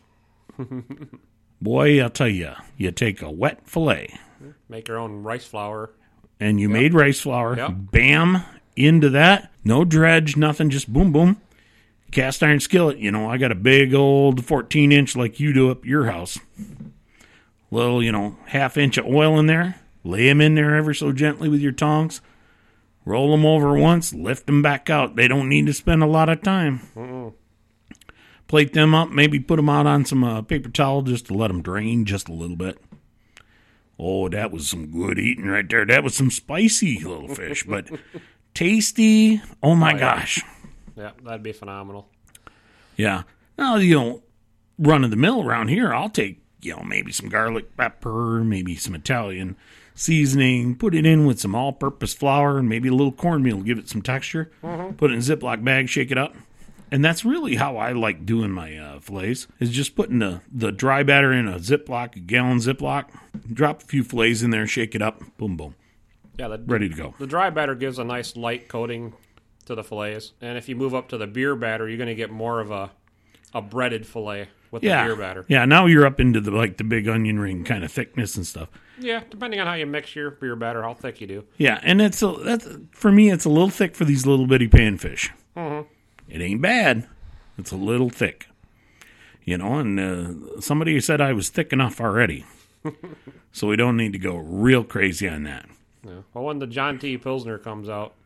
Boy, I'll tell you, you take a wet filet. Make your own rice flour. And you yep. made rice flour. Yep. Bam, into that. No dredge, nothing, just boom, boom. Cast iron skillet. You know, I got a big old fourteen inch like you do up your house. Little, you know, half inch of oil in there. Lay them in there ever so gently with your tongs. Roll them over once, lift them back out. They don't need to spend a lot of time. Mm-mm. Plate them up, maybe put them out on some uh, paper towel just to let them drain just a little bit. Oh, that was some good eating right there. That was some spicy little fish, but tasty. Oh, my oh, yeah. gosh. Yeah, that'd be phenomenal. Yeah. Now, you know, run of the mill around here, I'll take, you know, maybe some garlic pepper, maybe some Italian seasoning, put it in with some all-purpose flour and maybe a little cornmeal to give it some texture. Mm-hmm. Put it in a Ziploc bag, shake it up. And that's really how I like doing my uh, fillets, is just putting the, the dry batter in a Ziploc, a gallon Ziploc, drop a few fillets in there, shake it up, boom, boom. Yeah, the, ready to go. The dry batter gives a nice light coating to the fillets. And if you move up to the beer batter, you're going to get more of a a breaded fillet with yeah. the beer batter. Yeah, now you're up into the like the big onion ring kind of thickness and stuff. Yeah, depending on how you mix your beer batter, how thick you do. Yeah, and it's a, that's for me, it's a little thick for these little bitty panfish. Mm-hmm. It ain't bad. It's a little thick. You know, and uh, somebody said I was thick enough already. So we don't need to go real crazy on that. Yeah. Well, when the John T. Pilsner comes out.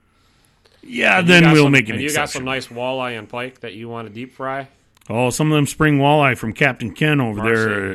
Yeah, then we'll some, make an and exception. You got some nice walleye and pike that you want to deep fry? Oh, some of them spring walleye from Captain Ken over Marcy. there, uh,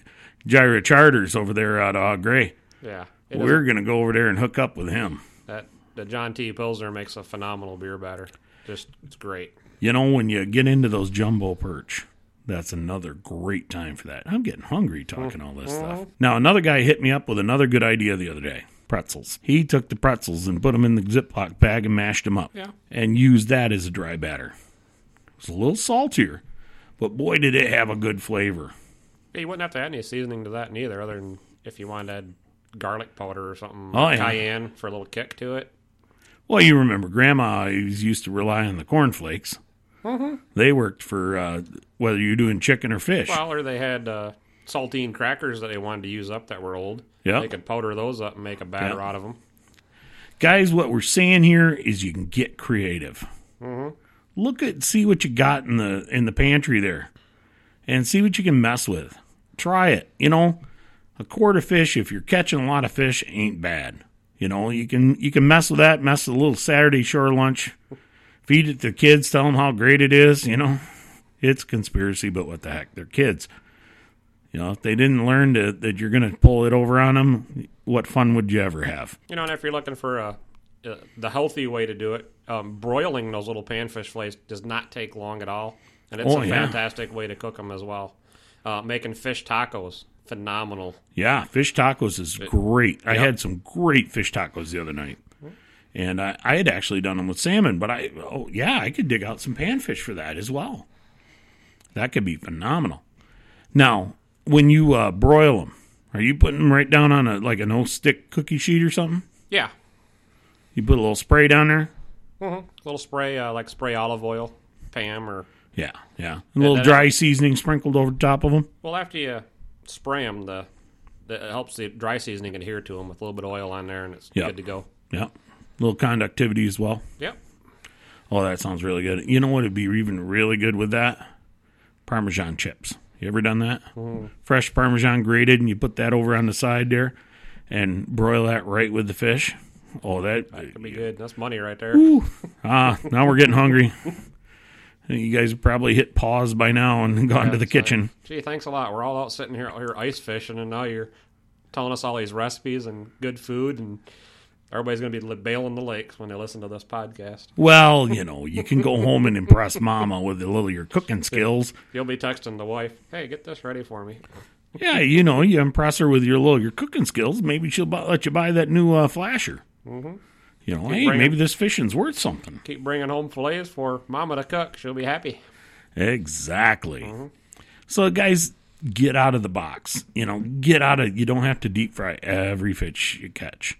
Gyra Charters over there out of Au Gray. Yeah. We're going to go over there and hook up with him. That The John T. Pilsner makes a phenomenal beer batter. Just, it's great. You know, when you get into those jumbo perch, that's another great time for that. I'm getting hungry talking all this mm-hmm. stuff. Now, another guy hit me up with another good idea the other day. Pretzels. He took the pretzels and put them in the Ziploc bag and mashed them up. Yeah. And used that as a dry batter. It was a little saltier, but boy, did it have a good flavor. Yeah, you wouldn't have to add any seasoning to that neither, other than if you wanted to add garlic powder or something. Oh, yeah. Cayenne for a little kick to it. Well, you remember Grandma always used to rely on the cornflakes. Mm-hmm. They worked for uh, whether you're doing chicken or fish. Well, or they had uh, saltine crackers that they wanted to use up that were old. Yeah. They could powder those up and make a batter yep. out of them. Guys, what we're saying here is you can get creative. Mm-hmm. Look at, see what you got in the in the pantry there, and see what you can mess with. Try it. You know, a quart of fish, if you're catching a lot of fish, ain't bad. You know, you can you can mess with that. Mess with a little Saturday shore lunch. Feed it to kids. Tell them how great it is. You know, it's conspiracy, but what the heck? They're kids. You know, if they didn't learn to, that you're going to pull it over on them, what fun would you ever have? You know, and if you're looking for a, uh, the healthy way to do it, um, broiling those little panfish fillets does not take long at all. And it's oh, a yeah. fantastic way to cook them as well. Uh, making fish tacos, phenomenal. Yeah, fish tacos is it, great. I yep. had some great fish tacos the other night. And I, I had actually done them with salmon, but I, oh, yeah, I could dig out some panfish for that as well. That could be phenomenal. Now, when you uh, broil them, are you putting them right down on a like a no-stick cookie sheet or something? Yeah. You put a little spray down there? Mm-hmm. A little spray, uh, like spray olive oil, Pam, or... Yeah, yeah. A little dry seasoning sprinkled over the top of them? Well, after you spray them, the, the, it helps the dry seasoning adhere to them with a little bit of oil on there, and it's yep. good to go. Yeah. A little conductivity as well. Yep. Oh, that sounds really good. You know what would be even really good with that? Parmesan chips. You ever done that? Mm. Fresh Parmesan grated, and you put that over on the side there and broil that right with the fish. Oh, that, that could be good. That's money right there. Ah, now we're getting hungry. You guys have probably hit pause by now and gone yeah, to the kitchen. Like, gee, thanks a lot. We're all out sitting here out here ice fishing, and now you're telling us all these recipes and good food, and everybody's going to be bailing the lakes when they listen to this podcast. Well, you know, you can go home and impress Mama with a little of your cooking skills. You'll be texting the wife, hey, get this ready for me. Yeah, you know, you impress her with your little your cooking skills. Maybe she'll bu- let you buy that new uh, flasher. Mm-hmm. You know, Keep hey, bringing- maybe this fishing's worth something. Keep bringing home fillets for Mama to cook. She'll be happy. Exactly. Mm-hmm. So, guys, get out of the box. You know, get out of. You don't have to deep fry every fish you catch.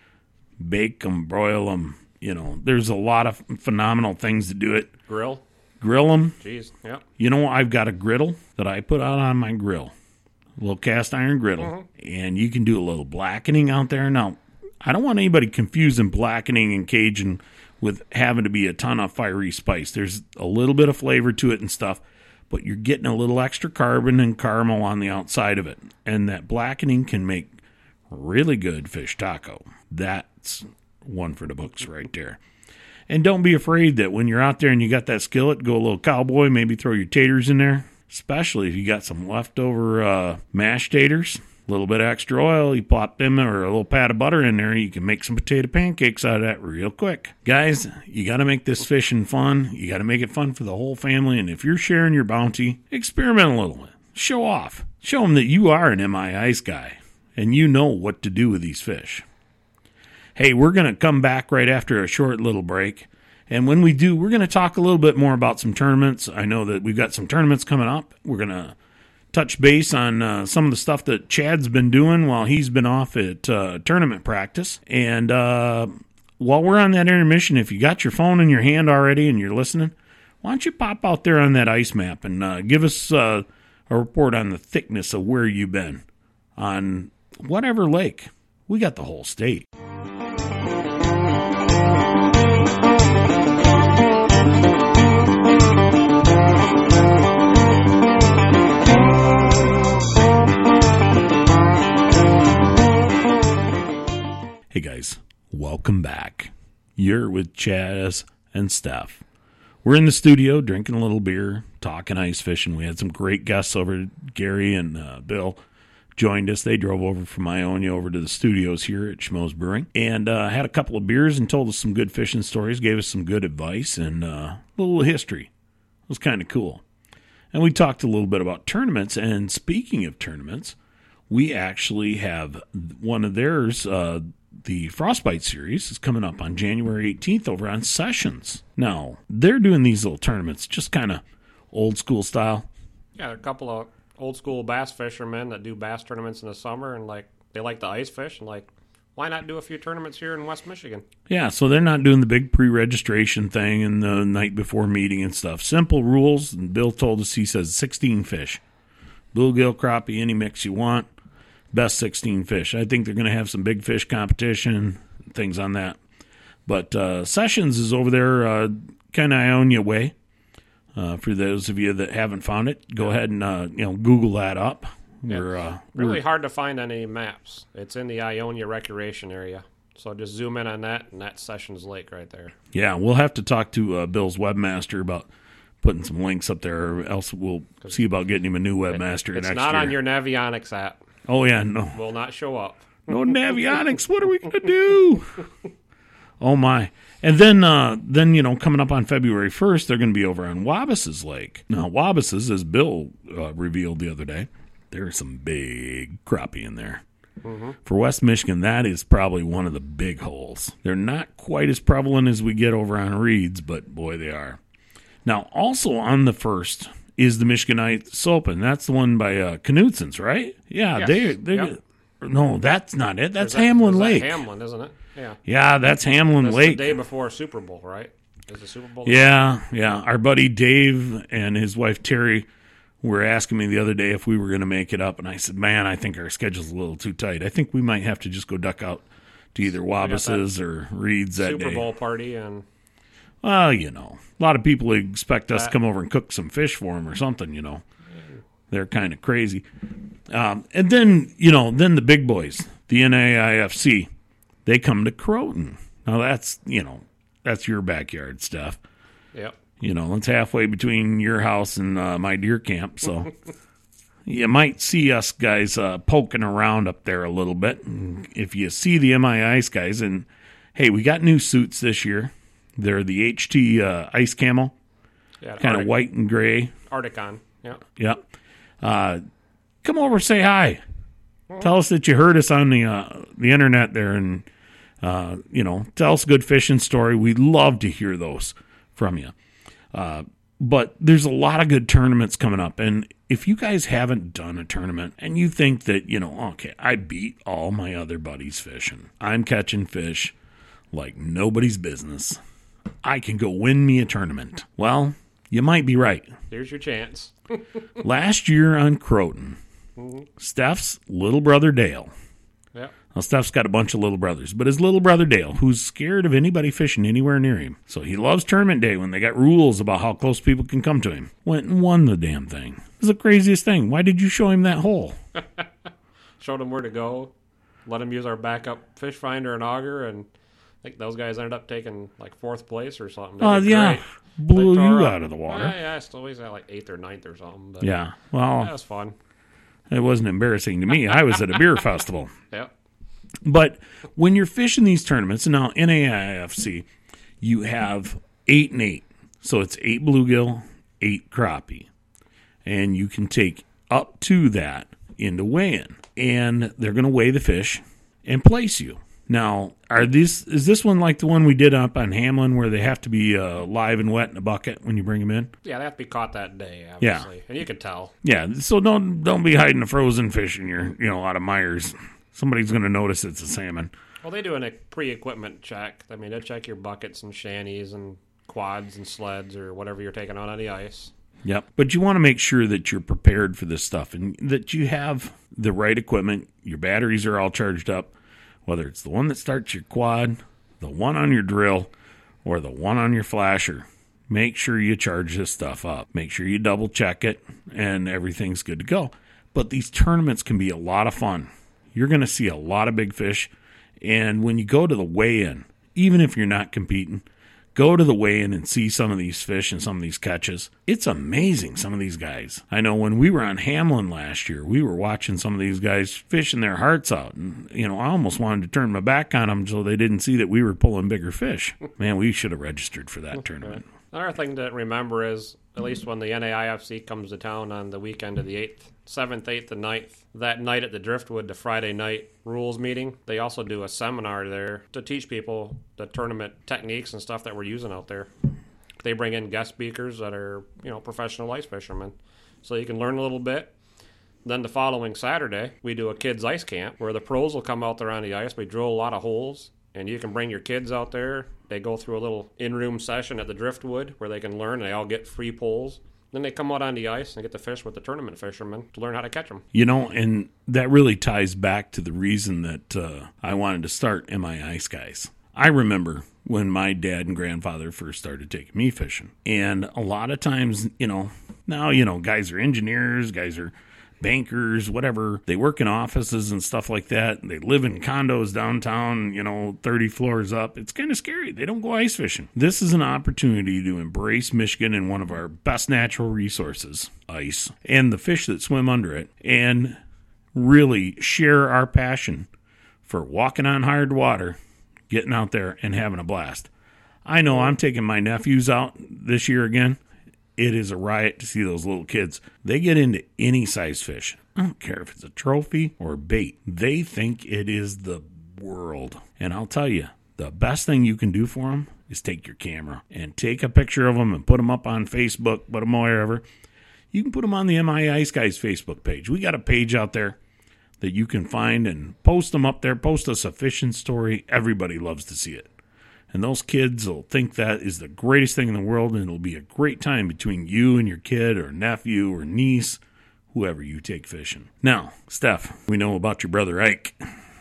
Bake them, broil them. You know, there's a lot of phenomenal things to do it. Grill. Grill them. Jeez, yep. You know, I've got a griddle that I put out on my grill, a little cast iron griddle, Mhm. and you can do a little blackening out there. Now, I don't want anybody confusing blackening and Cajun with having to be a ton of fiery spice. There's a little bit of flavor to it and stuff, but you're getting a little extra carbon and caramel on the outside of it, and that blackening can make really good fish taco. That's one for the books right there. And don't be afraid that when you're out there and you got that skillet, go a little cowboy, maybe throw your taters in there, especially if you got some leftover uh, mashed taters, a little bit of extra oil, you plop them or a little pat of butter in there, you can make some potato pancakes out of that real quick. Guys, you got to make this fishing fun. You got to make it fun for the whole family. And if you're sharing your bounty, experiment a little. Show off. Show them that you are an M I Ice guy and you know what to do with these fish. Hey, we're going to come back right after a short little break. And when we do, we're going to talk a little bit more about some tournaments. I know that we've got some tournaments coming up. We're going to touch base on uh, some of the stuff that Chad's been doing while he's been off at uh, tournament practice. And uh, while we're on that intermission, if you got your phone in your hand already and you're listening, why don't you pop out there on that ice map and uh, give us uh, a report on the thickness of where you've been on whatever lake. We got the whole state. Hey guys, welcome back. You're with Chaz and Steph. We're in the studio drinking a little beer, talking ice fishing. We had some great guests over. Gary and uh, Bill joined us. They drove over from Ionia over to the studios here at Schmoes Brewing and uh, had a couple of beers and told us some good fishing stories, gave us some good advice and uh, a little history. It was kind of cool. And we talked a little bit about tournaments. And speaking of tournaments, we actually have one of theirs, uh, the Frostbite Series, is coming up on January eighteenth over on Sessions. Now, they're doing these little tournaments, just kind of old school style. Yeah, there are a couple of old school bass fishermen that do bass tournaments in the summer, and like they like the ice fish, and like, why not do a few tournaments here in West Michigan? Yeah, so they're not doing the big pre-registration thing and the night before meeting and stuff. Simple rules, and Bill told us, he says sixteen fish. Bluegill, crappie, any mix you want. Best sixteen fish. I think they're going to have some big fish competition, things on that. But uh, Sessions is over there, uh, kind of Ionia way. Uh, for those of you that haven't found it, go ahead and uh, you know Google that up. Yeah, We're uh, really we're, hard to find any maps. It's in the Ionia Recreation Area. So just zoom in on that, and that's Sessions Lake right there. Yeah, we'll have to talk to uh, Bill's webmaster about putting some links up there, or else we'll see about getting him a new webmaster It's next not year. on your Navionics app. Oh, yeah, no. Will not show up. No Navionics. What are we going to do? Oh, my. And then, uh, then you know, coming up on February first, they're going to be over on Wabas's Lake. Now, Wabas's, as Bill uh, revealed the other day, there's some big crappie in there. Mm-hmm. For West Michigan, that is probably one of the big holes. They're not quite as prevalent as we get over on Reed's, but boy, they are. Now, also on the first is the Michigan Ice Open. That's the one by uh, Knutson's, right? Yeah, Yes. they they. Yep. No, that's not it. That's Is that- Hamlin is that Lake. Hamlin, isn't it? Yeah. Yeah, that's Hamlin That's Lake. the day before Super Bowl, right? Is the Super Bowl? Yeah, yeah. Our buddy Dave and his wife Terry were asking me the other day if we were going to make it up, and I said, man, I think our schedule's a little too tight. I think we might have to just go duck out to either Wabas's or Reed's that Super day. Bowl party and Well, you know, a lot of people expect us That- to come over and cook some fish for them or something, you know. They're kind of crazy. Um, and then, you know, then the big boys, the N A I F C, they come to Croton. Now, that's, you know, that's your backyard stuff. yep. You know, it's halfway between your house and uh, my deer camp, so you might see us guys uh, poking around up there a little bit. If you see the M I Ice guys, and hey, we got new suits this year. They're the H T uh, Ice Camo, Yeah, kind of Arctic- white and gray. Articon. Yeah. Yep. Uh, come over, say hi. Tell us that you heard us on the uh, the internet there, and uh, you know, tell us a good fishing story. We'd love to hear those from you. Uh, but there's a lot of good tournaments coming up, and if you guys haven't done a tournament and you think that, you know, okay, I beat all my other buddies fishing, I'm catching fish like nobody's business, I can go win me a tournament. Well, you might be right. Here's your chance. Last year on Croton, Steph's little brother Dale. Yeah. Now, Steph's got a bunch of little brothers, but his little brother Dale, who's scared of anybody fishing anywhere near him, so he loves tournament day when they got rules about how close people can come to him, went and won the damn thing. It was the craziest thing. Why did you show him that hole? Showed him where to go. Let him use our backup fish finder and auger, and I think those guys ended up taking like fourth place or something. They Oh, did yeah. great. Blew They tore you up. out of the water. Yeah, yeah, still he's at like eighth or ninth or something. But Yeah. that Well, was fun. it wasn't embarrassing to me. I was at a beer festival. Yeah. But when you're fishing these tournaments, and now N A I F C, you have eight and eight. So it's eight bluegill, eight crappie. And you can take up to that into weigh-in. And they're going to weigh the fish and place you. Now, are these is this one like the one we did up on Hamlin where they have to be uh, live and wet in a bucket when you bring them in? Yeah, they have to be caught that day, Yeah. obviously. And you can tell. Yeah, so don't don't be hiding a frozen fish in your, you know, out of Myers. Somebody's going to notice it's a salmon. Well, they do a pre-equipment check. I mean, they check your buckets and shanties and quads and sleds or whatever you're taking out on the ice. Yep. But you want to make sure that you're prepared for this stuff and that you have the right equipment. Your batteries are all charged up, whether it's the one that starts your quad, the one on your drill, or the one on your flasher. Make sure you charge this stuff up. Make sure you double check it and everything's good to go. But these tournaments can be a lot of fun. You're going to see a lot of big fish. And when you go to the weigh-in, even if you're not competing, go to the weigh-in and see some of these fish and some of these catches. It's amazing, some of these guys. I know when we were on Hamlin last year, we were watching some of these guys fishing their hearts out. And, you know, I almost wanted to turn my back on them so they didn't see that we were pulling bigger fish. Man, we should have registered for that tournament. Another thing to remember is, at least when the N A I F C comes to town on the weekend of the eighth, seventh, eighth, and ninth, that night at the Driftwood, the Friday night rules meeting, they also do a seminar there to teach people the tournament techniques and stuff that we're using out there. They bring in guest speakers that are, you know, professional ice fishermen, so you can learn a little bit. Then the following Saturday, we do a kids' ice camp where the pros will come out there on the ice. We drill a lot of holes, and you can bring your kids out there. They go through a little in-room session at the Driftwood where they can learn. They all get free poles. Then they come out on the ice and get to fish with the tournament fishermen to learn how to catch them. You know, and that really ties back to the reason that uh, I wanted to start M I Ice Guys. I remember when my dad and grandfather first started taking me fishing. And a lot of times, you know, now, you know, guys are engineers, guys are bankers, whatever. They work in offices and stuff like that. They live in condos downtown, you know, thirty floors up. It's kind of scary. They don't go ice fishing. This is an opportunity to embrace Michigan and one of our best natural resources, ice, and the fish that swim under it, and really share our passion for walking on hard water, getting out there and having a blast. I know I'm taking my nephews out this year again. It is a riot to see those little kids. They get into any size fish. I don't care if it's a trophy or bait. They think it is the world. And I'll tell you, the best thing you can do for them is take your camera and take a picture of them and put them up on Facebook, put them wherever. You can put them on the M I Ice Guys Facebook page. We got a page out there that you can find and post them up there. Post us a fishing story. Everybody loves to see it. And those kids will think that is the greatest thing in the world, and it'll be a great time between you and your kid or nephew or niece, whoever you take fishing. Now, Steph, we know about your brother Ike.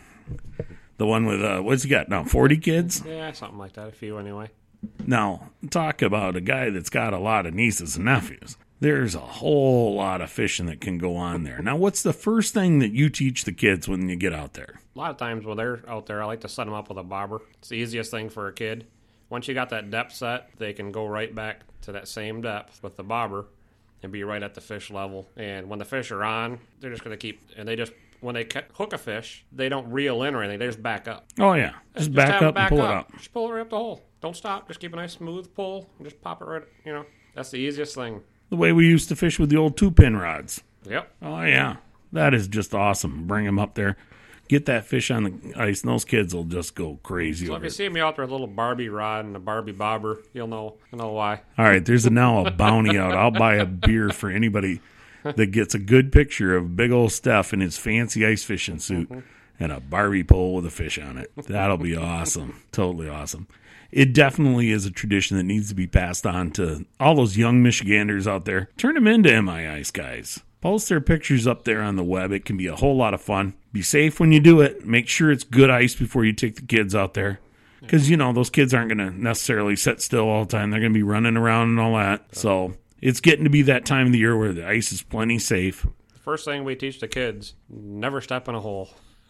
The one with, uh, what's he got now, forty kids? Yeah, something like that, a few anyway. Now, talk about a guy that's got a lot of nieces and nephews. There's a whole lot of fishing that can go on there. Now, what's the first thing that you teach the kids when you get out there? A lot of times when they're out there, I like to set them up with a bobber. It's the easiest thing for a kid. Once you got that depth set, they can go right back to that same depth with the bobber and be right at the fish level. And when the fish are on, they're just going to keep, and they just, when they hook a fish, they don't reel in or anything. They just back up. Oh, yeah. Just, just back up back and pull up. it up. Just pull it right up the hole. Don't stop. Just keep a nice smooth pull and just pop it right, you know. That's the easiest thing. The way we used to fish with the old two-pin rods. Yep. Oh, yeah. That is just awesome. Bring them up there. Get that fish on the ice, and those kids will just go crazy. So over if you it. see me out there with a little Barbie rod and a Barbie bobber, you'll know, you'll know why. All right, there's a, now a bounty out. I'll buy a beer for anybody that gets a good picture of big old Steph in his fancy ice fishing suit and a Barbie pole with a fish on it. That'll be awesome. Totally awesome. It definitely is a tradition that needs to be passed on to all those young Michiganders out there. Turn them into M I Ice Guys. Post their pictures up there on the web. It can be a whole lot of fun. Be safe when you do it. Make sure it's good ice before you take the kids out there. Because, you know, those kids aren't going to necessarily sit still all the time. They're going to be running around and all that. So it's getting to be that time of the year where the ice is plenty safe. The first thing we teach the kids, never step in a hole.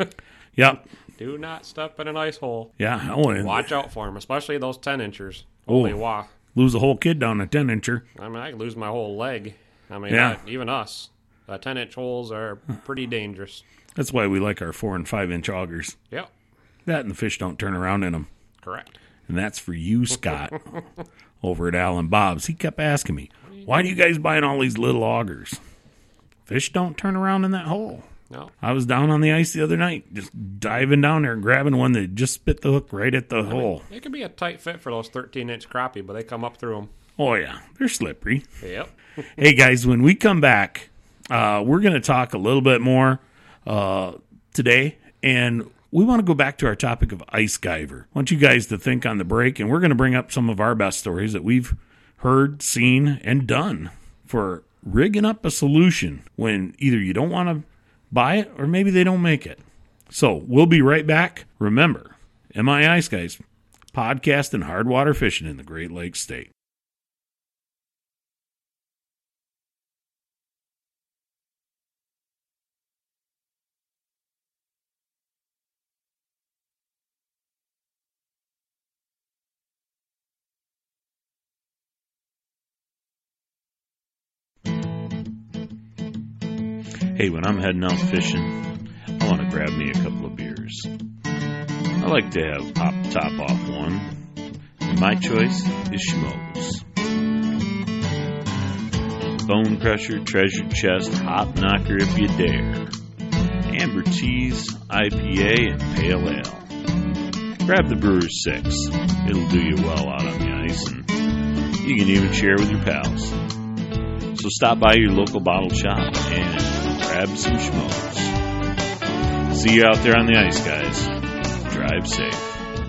Yep. Do not step in an ice hole. Yeah. Oh, and watch out for them, especially those ten inchers. Oh, Holy wah. Lose a whole kid down a ten incher. I mean, I could lose my whole leg. I mean, Yeah. I, even us. Uh, ten inch holes are pretty dangerous. That's why we like our four and five inch augers. Yep. That and the fish don't turn around in them. Correct. And that's for you, Scott, over at Alan Bob's. He kept asking me, why do you guys buying all these little augers? Fish don't turn around in that hole. No. I was down on the ice the other night, just diving down there and grabbing one that just spit the hook right at the I hole. mean, it can be a tight fit for those thirteen inch crappie, but they come up through them. Oh, yeah. They're slippery. Yep. Hey, guys, when we come back, uh, we're going to talk a little bit more uh, today, and we want to go back to our topic of Ice Guyver. I want you guys to think on the break, and we're going to bring up some of our best stories that we've heard, seen, and done for rigging up a solution when either you don't want to buy it or maybe they don't make it. So we'll be right back. Remember, M I Ice Guys, podcast and hard water fishing in the Great Lakes State. Hey, when I'm heading out fishing, I want to grab me a couple of beers. I like to have pop top off one, and my choice is Schmoes. Bone Crusher, Treasure Chest, Hop Knocker if you dare. Amber Teas, I P A, and Pale Ale. Grab the Brewer's Six. It'll do you well out on the ice, and you can even share with your pals. So stop by your local bottle shop and grab some Schmoes. See you out there on the ice, guys. Drive safe.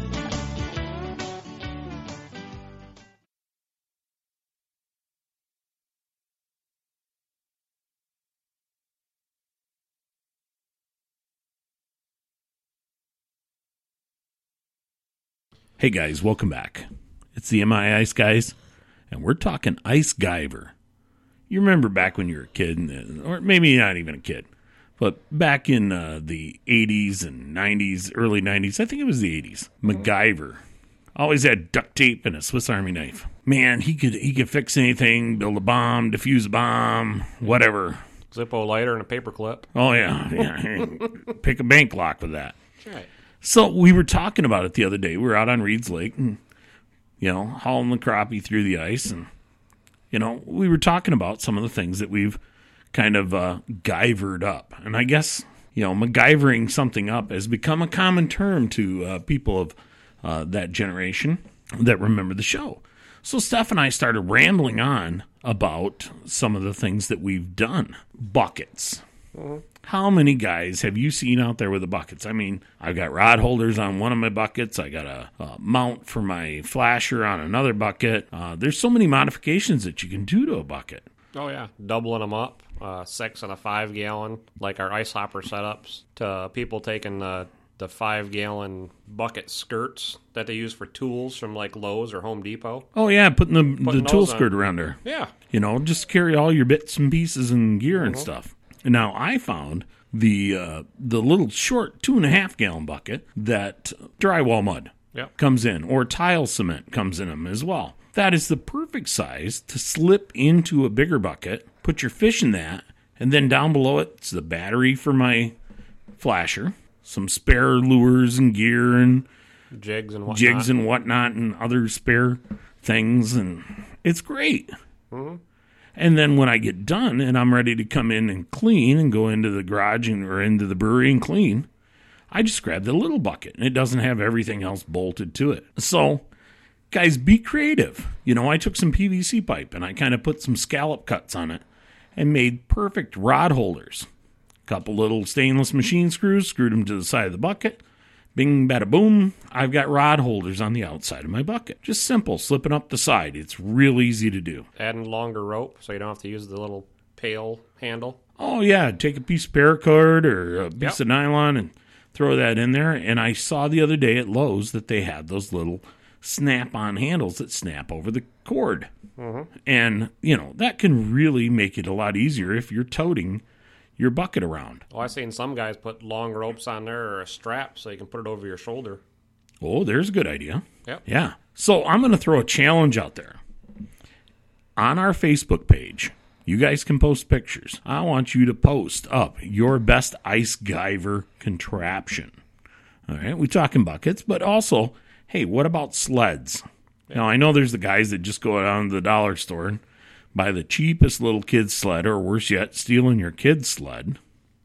Hey guys, welcome back. It's the M I Ice Guys, and we're talking Ice Guyver. You remember back when you were a kid, or maybe not even a kid, but back in uh, the eighties and nineties, early nineties, I think it was the eighties, MacGyver always had duct tape and a Swiss Army knife. Man, he could he could fix anything, build a bomb, defuse a bomb, whatever. Zippo lighter and a paper clip. Oh, yeah. yeah. Pick a bank lock with that. That's right. So we were talking about it the other day. We were out on Reed's Lake and, you know, hauling the crappie through the ice. And, you know, we were talking about some of the things that we've kind of uh, guyvered up. And I guess, you know, MacGyvering something up has become a common term to uh, people of uh, that generation that remember the show. So Steph and I started rambling on about some of the things that we've done. Buckets. Mm-hmm. How many guys have you seen out there with the buckets? I mean, I've got rod holders on one of my buckets. I got a, a mount for my flasher on another bucket. Uh, there's so many modifications that you can do to a bucket. Oh, yeah. Doubling them up. Uh, six and a five gallon, like our ice hopper setups, to people taking the, the five gallon bucket skirts that they use for tools from like Lowe's or Home Depot. Oh, yeah, putting the, Putting the tool those on. skirt around there. Yeah. You know, just carry all your bits and pieces and gear and Mhm. stuff. Now, I found the uh, the little short two and a half gallon bucket that drywall mud Yep. comes in, or tile cement comes in them as well. That is the perfect size to slip into a bigger bucket put your fish in that, and then down below it's the battery for my flasher, some spare lures and gear and Jigs and whatnot. jigs and whatnot and other spare things, and it's great. Mm-hmm. And then when I get done and I'm ready to come in and clean and go into the garage and, or into the brewery and clean, I just grab the little bucket, and it doesn't have everything else bolted to it. So, guys, be creative. You know, I took some P V C pipe and I kind of put some scallop cuts on it and made perfect rod holders. Couple little stainless machine screws, screwed them to the side of the bucket. Bing, bada, boom. I've got rod holders on the outside of my bucket. Just simple, slipping up the side. It's real easy to do. Adding longer rope so you don't have to use the little pail handle. Oh, yeah. Take a piece of paracord or a piece Yep. of nylon and throw that in there. And I saw the other day at Lowe's that they had those little snap-on handles that snap over the cord. Mm-hmm. And, you know, that can really make it a lot easier if you're toting your bucket around. Well, I've seen some guys put long ropes on there or a strap so you can put it over your shoulder. Oh, there's a good idea. Yep. Yeah. So I'm going to throw a challenge out there. On our Facebook page, you guys can post pictures. I want you to post up your best ice guyver contraption. All right, we're talking buckets, but also, hey, what about sleds? Yeah. Now, I know there's the guys that just go down to the dollar store and buy the cheapest little kid's sled, or worse yet, stealing your kid's sled.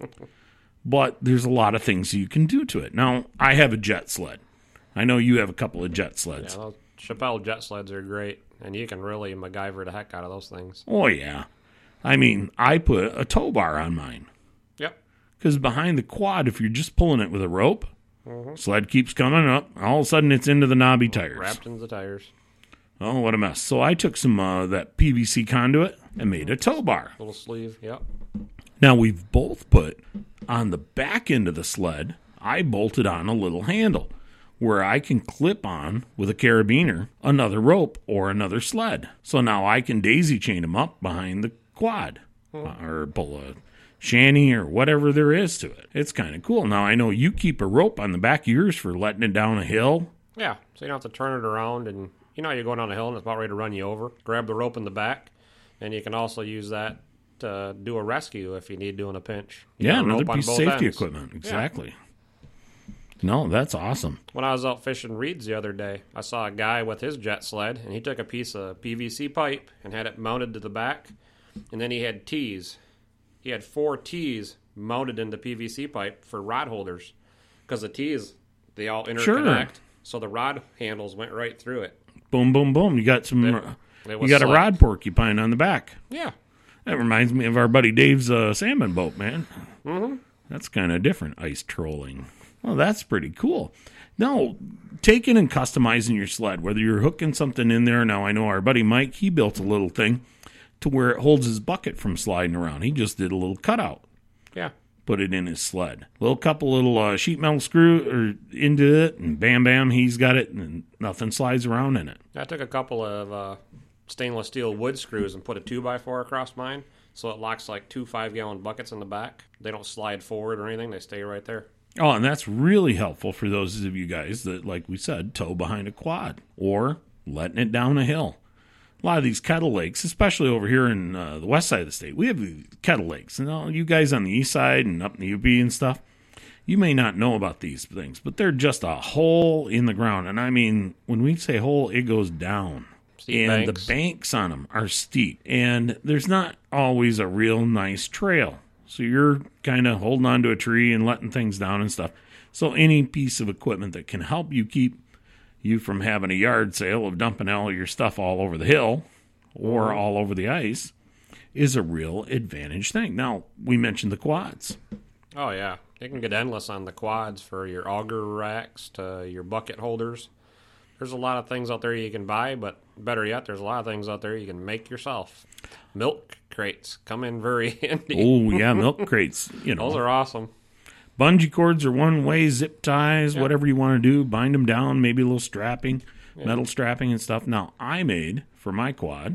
But there's a lot of things you can do to it. Now, I have a jet sled. I know you have a couple of jet sleds. Yeah, those Chappelle jet sleds are great, and you can really MacGyver the heck out of those things. Oh, yeah. I mean, I put a tow bar on mine. Yep. Because behind the quad, if you're just pulling it with a rope, Mm-hmm. sled keeps coming up. All of a sudden, it's into the knobby tires. Wrapped in the tires. Oh, what a mess. So I took some uh, that P V C conduit and made a tow bar. Little sleeve, yep. Now, we've both put on the back end of the sled, I bolted on a little handle where I can clip on with a carabiner another rope or another sled. So now I can daisy chain them up behind the quad uh, or pull a shanty or whatever there is to it. It's kind of cool. Now, I know you keep a rope on the back of yours for letting it down a hill. Yeah, so you don't have to turn it around, and you know you're going down a hill and it's about ready to run you over. Grab the rope in the back, and you can also use that to do a rescue if you need to in a pinch. You Yeah, got a another rope on piece of both safety ends. equipment. Exactly. No, that's awesome. When I was out fishing reeds the other day, I saw a guy with his jet sled, and he took a piece of P V C pipe and had it mounted to the back, and then he had T's. He had four T's mounted into P V C pipe for rod holders, because the T's, they all interconnect, Sure. so the rod handles went right through it. Boom, boom, boom. You got some. It- uh, it you was got a slick. rod porcupine on the back. Yeah. That reminds me of our buddy Dave's uh, salmon boat, man. Mm-hmm. That's kind of different, ice trolling. Well, that's pretty cool. Now, taking and customizing your sled, whether you're hooking something in there. Now, I know our buddy Mike, he built a little thing to where it holds his bucket from sliding around. He just did a little cutout, Yeah. put it in his sled. Little couple little uh, sheet metal screw or into it, and bam, bam, he's got it, and nothing slides around in it. I took a couple of uh, stainless steel wood screws and put a two by four across mine, so it locks like two five-gallon buckets in the back. They don't slide forward or anything. They stay right there. Oh, and that's really helpful for those of you guys that, like we said, tow behind a quad or letting it down a hill. A lot of these kettle lakes, especially over here in uh, the west side of the state, we have these kettle lakes. And all you guys on the east side and up in the U P and stuff, you may not know about these things, but they're just a hole in the ground. And I mean, when we say hole, it goes down. Steep and banks. the banks on them are steep. And there's not always a real nice trail. So you're kind of holding on to a tree and letting things down and stuff. So any piece of equipment that can help you keep you from having a yard sale of dumping all your stuff all over the hill or all over the ice is a real advantage thing. Now, we mentioned the quads. Oh, yeah. You can get endless on the quads for your auger racks to your bucket holders. There's a lot of things out there you can buy, but better yet, there's a lot of things out there you can make yourself. Milk crates come in very handy. Oh, yeah, milk crates. You know, Those are awesome. bungee cords are one way, zip ties, Yeah. whatever you want to do, bind them down, maybe a little strapping, metal strapping and stuff. Now, I made, for my quad,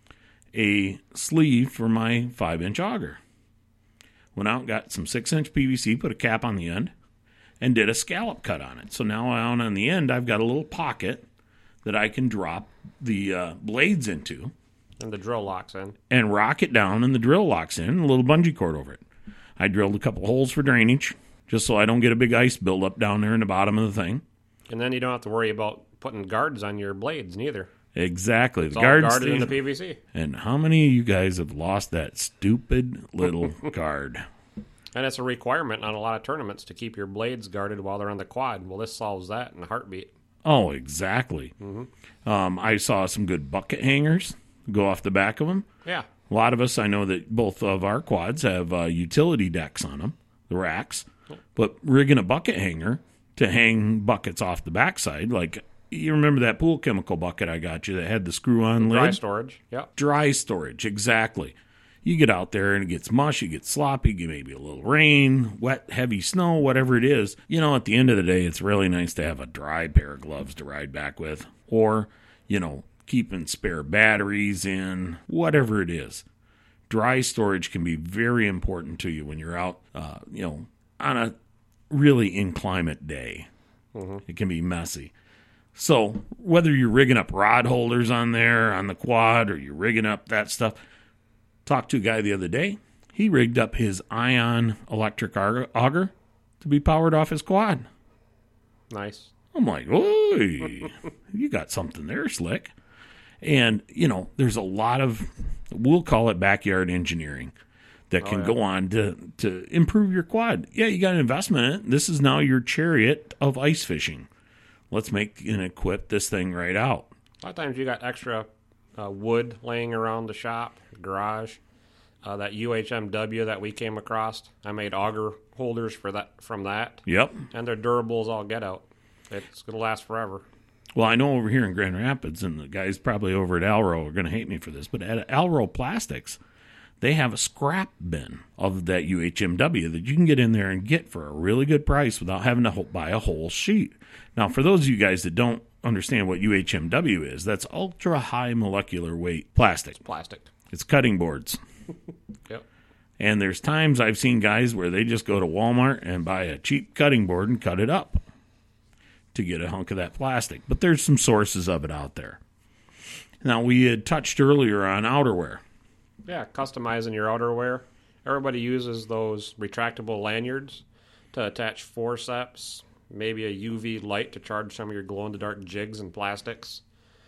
a sleeve for my five-inch auger. Went out, got some six-inch P V C, put a cap on the end, and did a scallop cut on it. So now out on the end, I've got a little pocket that I can drop the uh, blades into And the drill locks in. and rock it down, and the drill locks in, and a little bungee cord over it. I drilled a couple holes for drainage, just so I don't get a big ice buildup down there in the bottom of the thing. And then you don't have to worry about putting guards on your blades, neither. Exactly. It's the all guard guarded stays- in the P V C. And how many of you guys have lost that stupid little guard? And it's a requirement on a lot of tournaments to keep your blades guarded while they're on the quad. Well, this solves that in a heartbeat. Oh, exactly. Mm-hmm. Um, I saw some good bucket hangers go off the back of them. Yeah. A lot of us, I know that both of our quads have uh, utility decks on them, the racks. But rigging a bucket hanger to hang buckets off the backside, like you remember that pool chemical bucket I got you that had the screw-on lid? Dry storage. Yep. Dry storage, exactly. You get out there and it gets mush, it gets sloppy, get maybe a little rain, wet, heavy snow, whatever it is. You know, at the end of the day, it's really nice to have a dry pair of gloves to ride back with. Or, you know, keeping spare batteries in, whatever it is. Dry storage can be very important to you when you're out, uh, you know, on a really inclement day. Mm-hmm. It can be messy. So whether you're rigging up rod holders on there, on the quad, or you're rigging up that stuff, talked to a guy the other day. He rigged up his ion electric auger, auger to be powered off his quad. Nice. I'm like, oi, you got something there, Slick. And, you know, there's a lot of, we'll call it backyard engineering that can oh, yeah. go on to, to improve your quad. Yeah, you got an investment in it. This is now your chariot of ice fishing. Let's make and equip this thing right out. A lot of times you got extra uh, wood laying around the shop, garage. Uh, that U H M W that we came across, I made auger holders for that from that. Yep. And they're durable as all get out. It's going to last forever. Well, I know over here in Grand Rapids, and the guys probably over at Alro are going to hate me for this, but at Alro Plastics, they have a scrap bin of that U H M W that you can get in there and get for a really good price without having to buy a whole sheet. Now, for those of you guys that don't understand what U H M W is, that's ultra high molecular weight plastic. It's plastic. It's cutting boards. Yep. And there's times I've seen guys where they just go to Walmart and buy a cheap cutting board and cut it up to get a hunk of that plastic. But there's some sources of it out there. Now, we had touched earlier on outerwear. Yeah, customizing your outerwear. Everybody uses those retractable lanyards to attach forceps, maybe a U V light to charge some of your glow-in-the-dark jigs and plastics.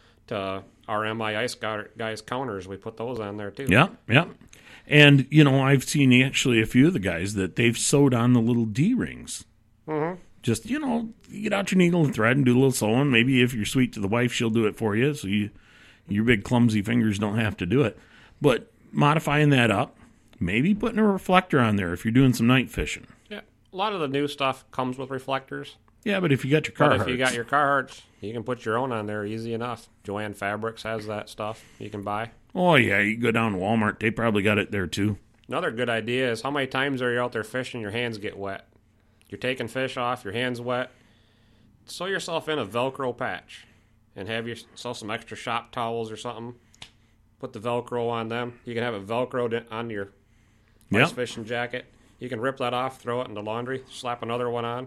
To our M I Ice guys counters, we put those on there too. Yep, yep. And, you know, I've seen actually a few of the guys that they've sewed on the little D-rings. Mm-hmm. Just, you know, you get out your needle and thread and do a little sewing. Maybe if you're sweet to the wife, she'll do it for you, so you, your big clumsy fingers don't have to do it. But modifying that up, maybe putting a reflector on there if you're doing some night fishing. Yeah, a lot of the new stuff comes with reflectors. Yeah, but if you got your But Carhartts. if you got your Carhartts, you can put your own on there easy enough. Joanne Fabrics has that stuff you can buy. Oh, yeah, you go down to Walmart. They probably got it there, too. Another good idea is how many times are you out there fishing, your hands get wet? You're taking fish off, your hands wet. Sew yourself in a Velcro patch and have yourself some extra shop towels or something. Put the Velcro on them. You can have it Velcroed on your ice Yep. fishing jacket. You can rip that off, throw it in the laundry, slap another one on.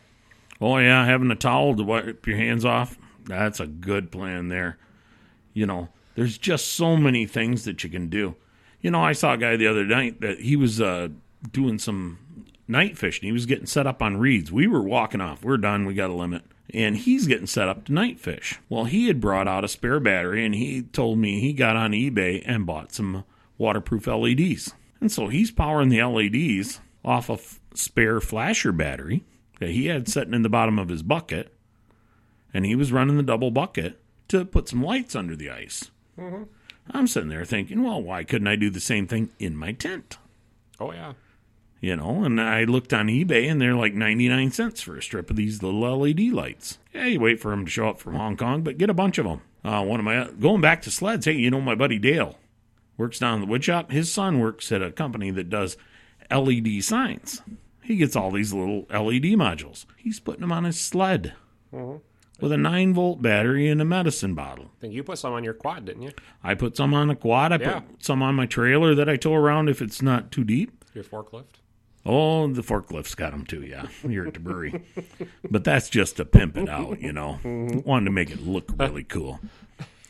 Oh, yeah, having a towel to wipe your hands off, that's a good plan there. You know, there's just so many things that you can do. You know, I saw a guy the other night that he was uh, doing some night fishing. He was getting set up on reeds. We were walking off. We're done. We got a limit. And he's getting set up to night fish. Well, he had brought out a spare battery, and he told me he got on eBay and bought some waterproof L E Ds. And so he's powering the L E Ds off a f- spare flasher battery that he had sitting in the bottom of his bucket, and he was running the double bucket to put some lights under the ice. Mm-hmm. I'm sitting there thinking, well, why couldn't I do the same thing in my tent? Oh, yeah. You know, and I looked on eBay, and they're like ninety-nine cents for a strip of these little L E D lights. Yeah, you wait for them to show up from Hong Kong, but get a bunch of them. Uh, one of my going back to sleds, hey, you know my buddy Dale works down in the wood shop. His son works at a company that does L E D signs. He gets all these little L E D modules. He's putting them on his sled Mm-hmm. with a nine-volt battery and a medicine bottle. I think you put some on your quad, didn't you? I put some on a quad. I Yeah. put some on my trailer that I tow around if it's not too deep. Your forklift? Oh, the forklift's got them too, yeah. You're at DeBury. But that's just to pimp it out, you know. Wanted to make it look really cool.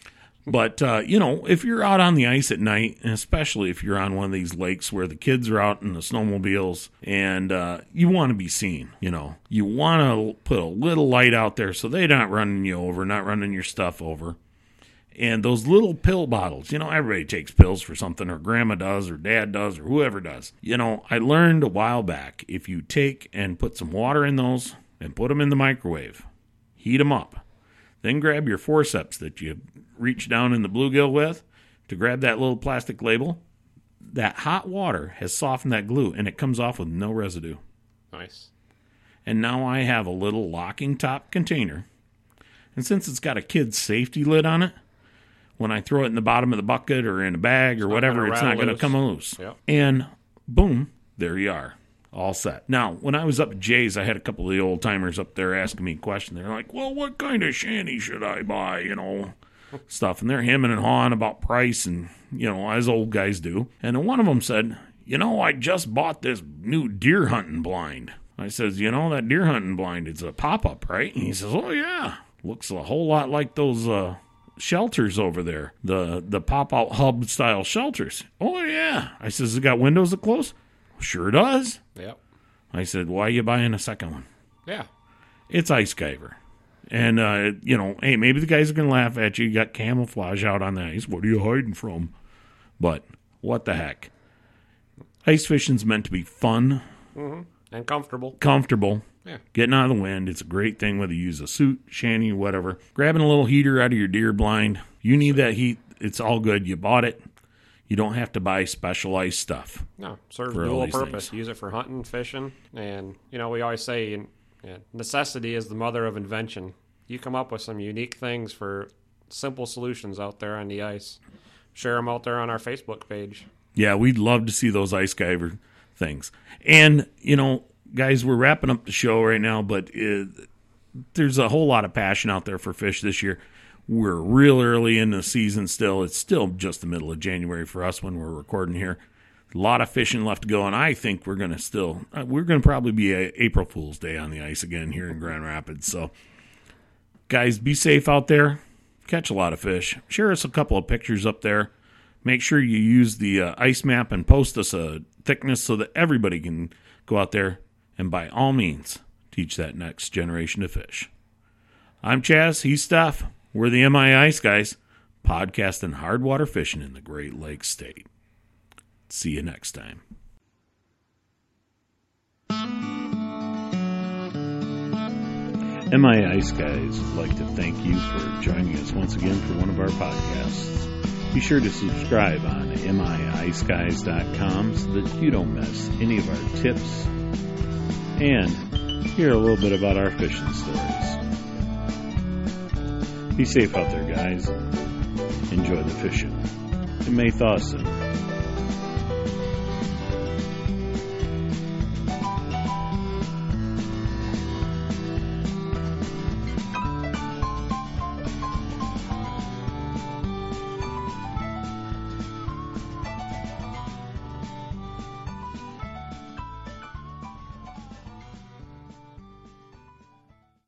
But, uh, you know, if you're out on the ice at night, and especially if you're on one of these lakes where the kids are out in the snowmobiles and uh, you want to be seen, you know, you want to put a little light out there so they're not running you over, not running your stuff over. And those little pill bottles, you know, everybody takes pills for something, or grandma does, or dad does, or whoever does. You know, I learned a while back, if you take and put some water in those and put them in the microwave, heat them up, then grab your forceps that you reach down in the bluegill with to grab that little plastic label, that hot water has softened that glue, and it comes off with no residue. Nice. And now I have a little locking top container. And since it's got a kid's safety lid on it, when I throw it in the bottom of the bucket or in a bag or It's not whatever, gonna it's not rattle going to loose. come loose. Yep. And boom, there you are. All set. Now, when I was up at Jay's, I had a couple of the old timers up there asking me questions. They're like, well, what kind of shanty should I buy? You know, stuff. And they're hemming and hawing about price and, you know, as old guys do. And then one of them said, you know, I just bought this new deer hunting blind. I says, you know, that deer hunting blind, it's a pop-up, right? And he says, oh, yeah. Looks a whole lot like those uh, shelters over there, the, the pop-out hub-style shelters. Oh, yeah. I says, it got windows that close? Sure does. Yep. I said, why are you buying a second one? Yeah. It's Ice Giver. And, uh, you know, hey, maybe the guys are going to laugh at you. You got camouflage out on the ice. What are you hiding from? But what the heck? Ice fishing's meant to be fun. Mm-hmm. And comfortable. Comfortable. Yeah. Getting out of the wind. It's a great thing whether you use a suit, shanty, whatever. Grabbing a little heater out of your deer blind. You need that heat. It's all good. You bought it. You don't have to buy specialized stuff. No, serves for all dual these purpose. things. Use it for hunting, fishing, and you know we always say in, yeah, necessity is the mother of invention. You come up with some unique things for simple solutions out there on the ice. Share them out there on our Facebook page. Yeah, we'd love to see those Ice Giver things. And, you know, guys, we're wrapping up the show right now, but uh, there's a whole lot of passion out there for fish this year. We're real early in the season still. It's still just the middle of January for us when we're recording here. A lot of fishing left to go, and I think we're going to still, uh, we're going to probably be a April Fool's Day on the ice again here in Grand Rapids. So, guys, be safe out there. Catch a lot of fish. Share us a couple of pictures up there. Make sure you use the uh, ice map and post us a thickness so that everybody can go out there and, by all means, teach that next generation to fish. I'm Chaz. He's Steph. We're the M I Ice Guys, podcasting hard water fishing in the Great Lakes State. See you next time. M I Ice Guys would like to thank you for joining us once again for one of our podcasts. Be sure to subscribe on M I ice guys dot com so that you don't miss any of our tips and hear a little bit about our fishing stories. Be safe out there, guys. Enjoy the fishing. And may thaw soon.